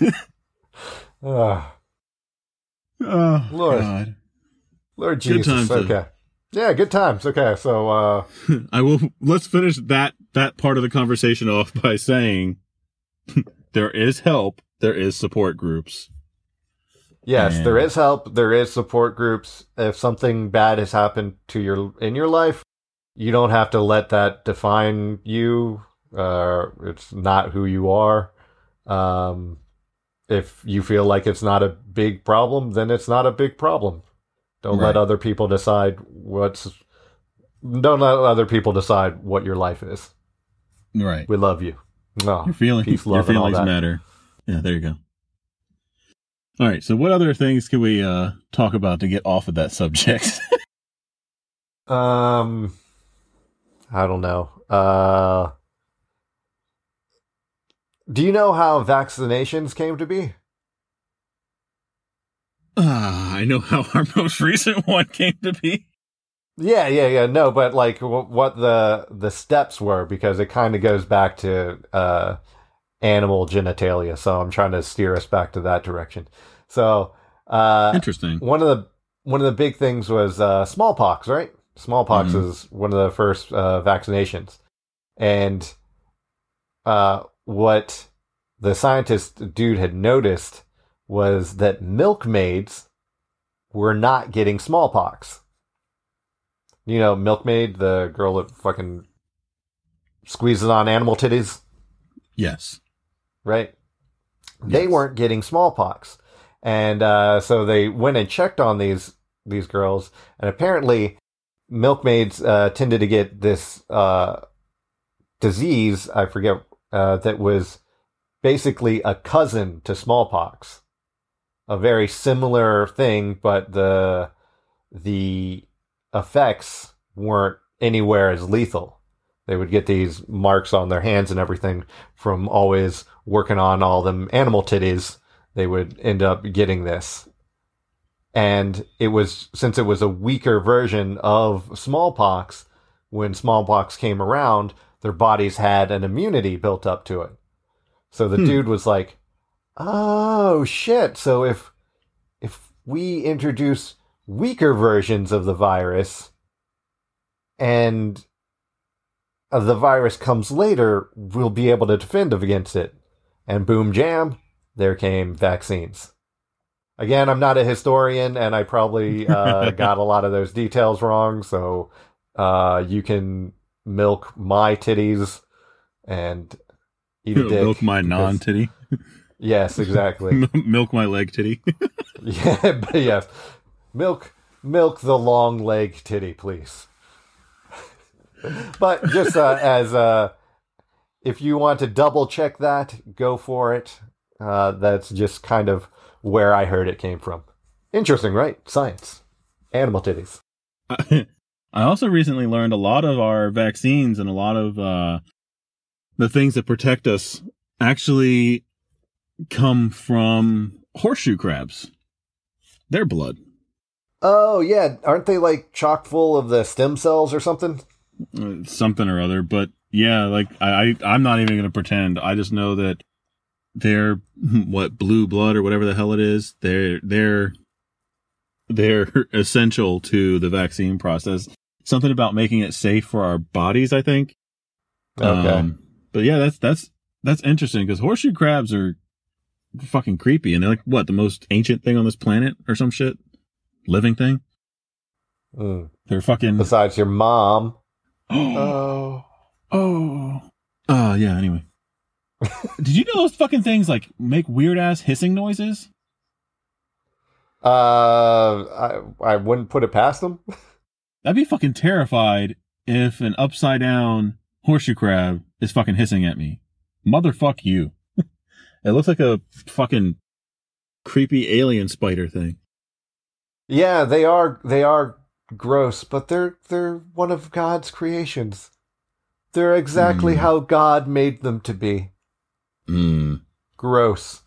uh, Oh, Lord. God. Lord Good Jesus. times, Okay. Yeah, good times. Okay, so uh I will. Let's finish that that part of the conversation off by saying there is help. There is support groups. yes, And- there is help. There is support groups. If something bad has happened to your in your life, you don't have to let that define you. Uh, it's not who you are. Um, if you feel like it's not a big problem, then it's not a big problem. Don't let Right. other people decide what's. Don't let other people decide what your life is. Right. We love you. Oh, Your feelings. peace, Your love, and all feelings that. matter. Yeah. There you go. All right. So, what other things can we uh, talk about to get off of that subject? Um, I don't know. Uh, do you know how vaccinations came to be? Ah, I know how our most recent one came to be. Yeah, yeah, yeah. No, but like w- what the the steps were, because it kind of goes back to uh, animal genitalia. So I'm trying to steer us back to that direction. So uh, Interesting. one of the one of the big things was uh, smallpox, right? Smallpox Mhm. is one of the first uh, vaccinations, and uh, what the scientist dude had noticed was that milkmaids were not getting smallpox. You know, milkmaid, the girl that fucking squeezes on animal titties, Yes. right? They Yes. weren't getting smallpox, and uh, so they went and checked on these these girls, and apparently, milkmaids uh, tended to get this uh, disease. I forget uh, that was basically a cousin to smallpox, a very similar thing, but the the effects weren't anywhere as lethal. They would get these marks on their hands and everything from always working on all them animal titties. They would end up getting this. And it was, since it was a weaker version of smallpox, when smallpox came around, their bodies had an immunity built up to it. So the Hmm. dude was like, oh shit. So if, if we introduce weaker versions of the virus and uh, the virus comes later, we'll be able to defend against it. And boom jam, there came vaccines. Again, I'm not a historian, and I probably uh, got a lot of those details wrong, so uh, you can milk my titties and eat a dick. Milk my because- non-titty. Yes, exactly. Milk my leg titty. Yeah, but yes. Milk, milk the long leg titty, please. But just uh, as uh, if you want to double check that, go for it. Uh, that's just kind of where I heard it came from. Interesting, right? Science, animal titties. I also recently learned a lot of our vaccines and a lot of uh, the things that protect us actually come from horseshoe crabs. Their blood. Oh yeah, aren't they like chock full of the stem cells or something? Uh, something or other. But yeah, like I, I I'm not even going to pretend. I just know that they're what blue blood or whatever the hell it is. They're they're they're essential to the vaccine process. Something about making it safe for our bodies, I think. Okay. Um, but yeah, that's that's that's interesting because horseshoe crabs are fucking creepy, and they're like what the most ancient thing on this planet or some shit, living thing. Mm. They're fucking. Besides your mom. Oh, oh, oh, yeah. Anyway, did you know those fucking things like make weird ass hissing noises? Uh, I I wouldn't put it past them. I'd be fucking terrified if an upside down horseshoe crab is fucking hissing at me. Motherfuck you. It looks like a fucking creepy alien spider thing. Yeah, they are they are gross, but they're they're one of God's creations. They're exactly mm. how God made them to be. Mm. Gross.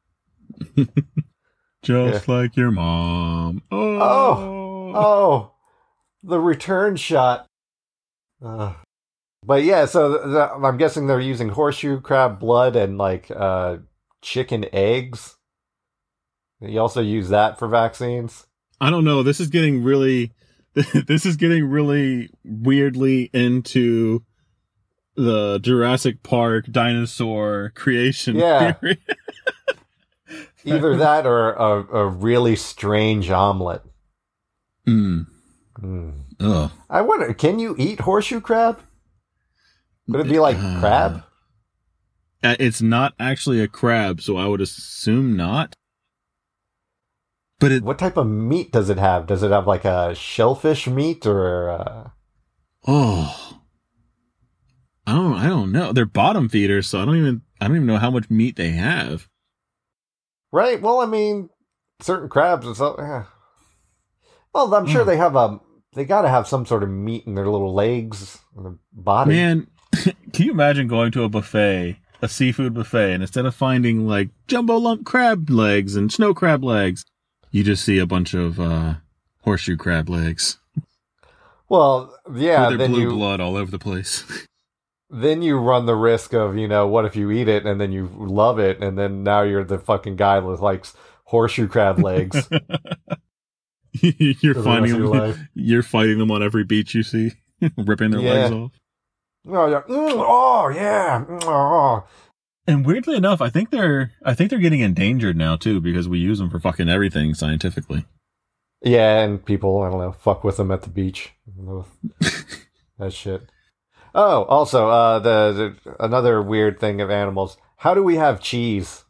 Just yeah. like your mom. Oh. Oh. Oh. The return shot. Uh. But yeah, so th- th- I'm guessing they're using horseshoe crab blood and like uh, chicken eggs. You also use that for vaccines? I don't know. This is getting really, this is getting really weirdly into the Jurassic Park dinosaur creation yeah. theory. Either that or a, a really strange omelet. Mm. Mm. Ugh. I wonder, can you eat horseshoe crab? Would it be like uh, crab? It's not actually a crab, so I would assume not. But it, what type of meat does it have? Does it have like a shellfish meat or? Uh... Oh, I don't. I don't know. They're bottom feeders, so I don't even. I don't even know how much meat they have. Right. Well, I mean, certain crabs and so. Yeah. Well, I'm sure oh. they have a. They got to have some sort of meat in their little legs and their body. Man, can you imagine going to a buffet, a seafood buffet, and instead of finding like jumbo lump crab legs and snow crab legs, you just see a bunch of uh, horseshoe crab legs. Well, yeah, with their then blue you, blood all over the place. Then you run the risk of, you know, what if you eat it and then you love it, and then now you're the fucking guy that likes horseshoe crab legs. You're finding them. You're fighting them on every beach you see, ripping their yeah. legs off. Oh yeah, mm, oh yeah. Mm, oh. And weirdly enough, I think they're I think they're getting endangered now too, because we use them for fucking everything scientifically. Yeah, and people, I don't know, fuck with them at the beach. That shit. Oh, also, uh, the, the another weird thing of animals. How do we have cheese?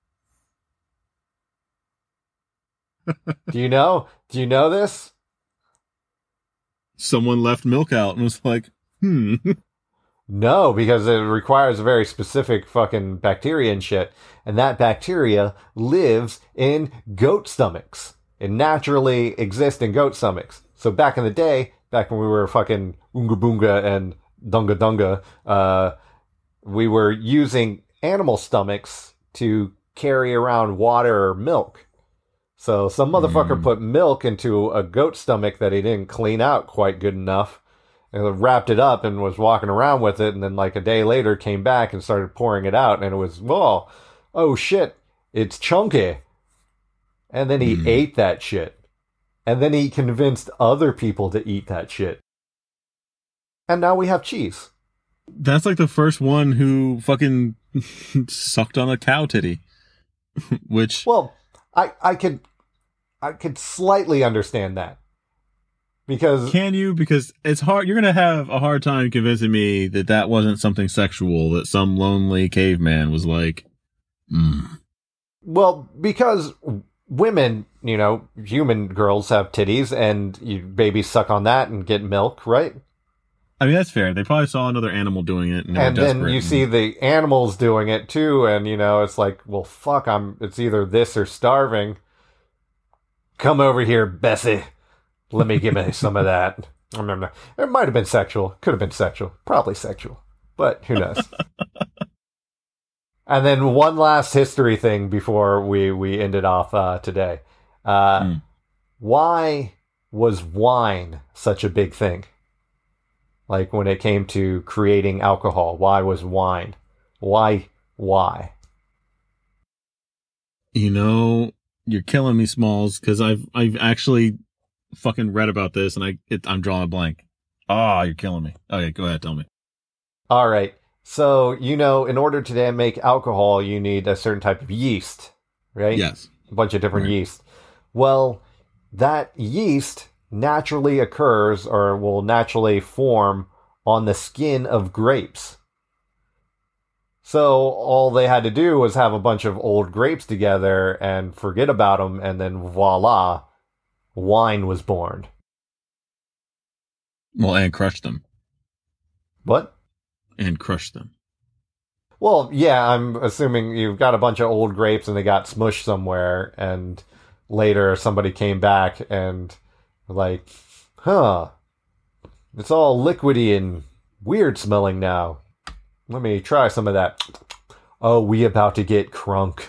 Do you know? Do you know this? Someone left milk out and was like, hmm. No, because it requires a very specific fucking bacteria and shit. And that bacteria lives in goat stomachs. It naturally exists in goat stomachs. So back in the day, back when we were fucking Oonga Boonga and Dunga Dunga, uh, we were using animal stomachs to carry around water or milk. So some motherfucker mm. put milk into a goat stomach that he didn't clean out quite good enough, and wrapped it up and was walking around with it, and then like a day later came back and started pouring it out, and it was, whoa, oh shit, it's chunky. And then he mm. ate that shit. And then he convinced other people to eat that shit. And now we have cheese. That's like the first one who fucking sucked on a cow titty. Which... Well, I, I could... I could slightly understand that. Because... Can you? Because it's hard. You're going to have a hard time convincing me that that wasn't something sexual, that some lonely caveman was like, mm. Well, because women, you know, human girls have titties, and you babies suck on that and get milk, right? I mean, that's fair. They probably saw another animal doing it, and, and then you and... see the animals doing it too, and you know, it's like, well, fuck, I'm. It's either this or starving. Come over here, Bessie. Let me give me some of that. I remember it might have been sexual. Could have been sexual. Probably sexual. But who knows? And then one last history thing before we, we ended off uh, today. Uh, mm. Why was wine such a big thing? Like when it came to creating alcohol, why was wine? Why? Why? You know, you're killing me, Smalls, because I've I've actually fucking read about this, and I it, I'm drawing a blank. Ah, oh, you're killing me. Okay, go ahead, tell me. All right. So, you know, in order to make alcohol, you need a certain type of yeast, right? Yes. A bunch of different right. yeast. Well, that yeast naturally occurs or will naturally form on the skin of grapes. So all they had to do was have a bunch of old grapes together and forget about them, and then voila, wine was born. Well, and crush them. What? And crush them. Well, yeah, I'm assuming you've got a bunch of old grapes and they got smushed somewhere, and later somebody came back and like, huh, it's all liquidy and weird smelling now. Let me try some of that. Oh, we about to get crunk.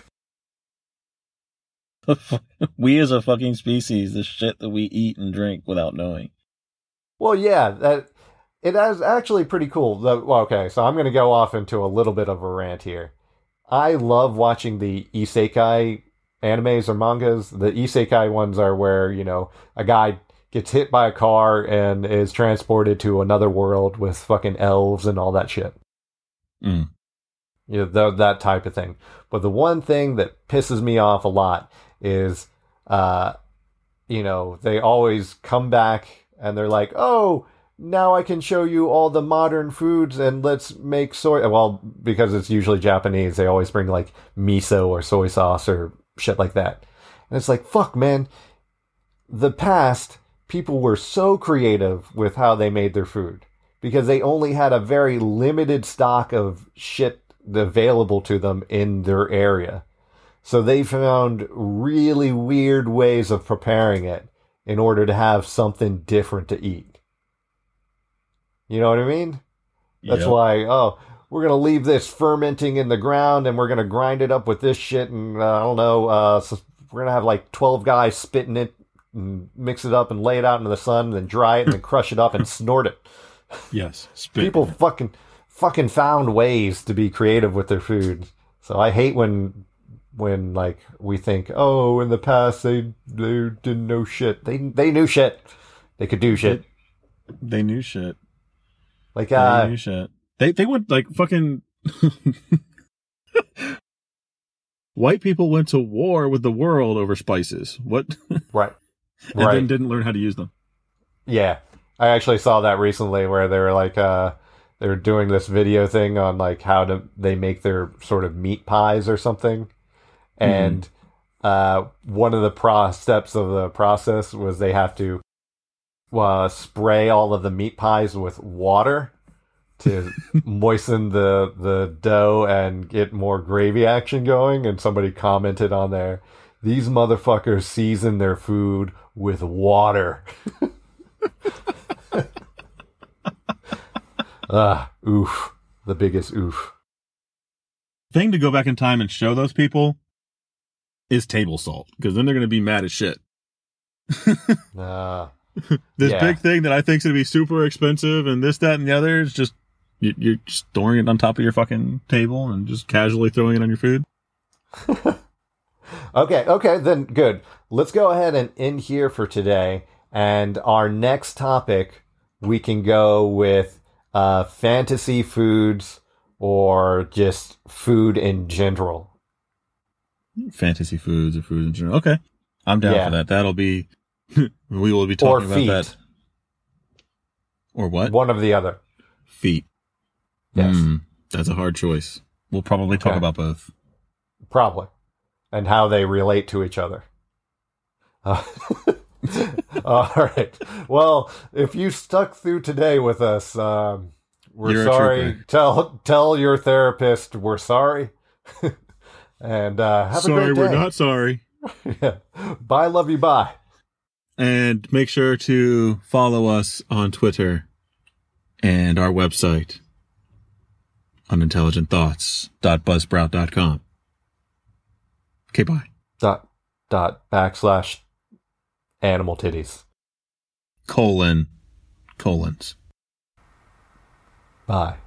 We as a fucking species, the shit that we eat and drink without knowing. Well, yeah, that it is actually pretty cool. The, well, okay, so I'm going to go off into a little bit of a rant here. I love watching the isekai animes or mangas. The isekai ones are where, you know, a guy gets hit by a car and is transported to another world with fucking elves and all that shit. Mm. You know, th- that type of thing. But the one thing that pisses me off a lot is, uh, you know, they always come back and they're like, oh, now I can show you all the modern foods and let's make soy. Well, because it's usually Japanese, they always bring like miso or soy sauce or shit like that. And it's like, fuck, man. The past, people were so creative with how they made their food because they only had a very limited stock of shit available to them in their area. So they found really weird ways of preparing it in order to have something different to eat. You know what I mean? That's Yep. why, oh, we're going to leave this fermenting in the ground and we're going to grind it up with this shit and, uh, I don't know, uh, so we're going to have like twelve guys spitting it and mix it up and lay it out in the sun and then dry it and then crush it up and snort it. Yes. Spit. People fucking fucking found ways to be creative with their food. So I hate when when like we think, oh, in the past they they didn't know shit. They they knew shit. They could do shit. They knew shit. Like They uh knew shit. They they went like fucking. White people went to war with the world over spices. What? right. And right. then didn't learn how to use them. Yeah. I actually saw that recently where they were like uh they were doing this video thing on like how to they make their sort of meat pies or something. And mm-hmm. uh one of the pro steps of the process was they have to uh, spray all of the meat pies with water to moisten the the dough and get more gravy action going. And somebody commented on there, these motherfuckers season their food with water. Ah, oof. The biggest oof. Thing to go back in time and show those people is table salt, because then they're going to be mad as shit. uh, this yeah. big thing that I think is going to be super expensive and this, that, and the other is just, you, you're just storing it on top of your fucking table and just casually throwing it on your food. okay, okay, then good. Let's go ahead and end here for today. And our next topic, we can go with uh, fantasy foods or just food in general. Fantasy foods or foods in general. Okay. I'm down yeah. for that. That'll be, we will be talking or about feet. that. Or what? One of the other. Feet. Yes. Mm, that's a hard choice. We'll probably talk okay. about both. Probably. And how they relate to each other. Uh, all right. Well, if you stuck through today with us, um, we're You're a sorry. trooper. Tell tell your therapist we're sorry. and uh, have sorry, a great day. we're not sorry. yeah. Bye, love you, bye. And make sure to follow us on Twitter and our website, unintelligent thoughts dot buzzsprout dot com. Okay, bye. Dot, dot, backslash, animal titties. Colon, colons. Bye.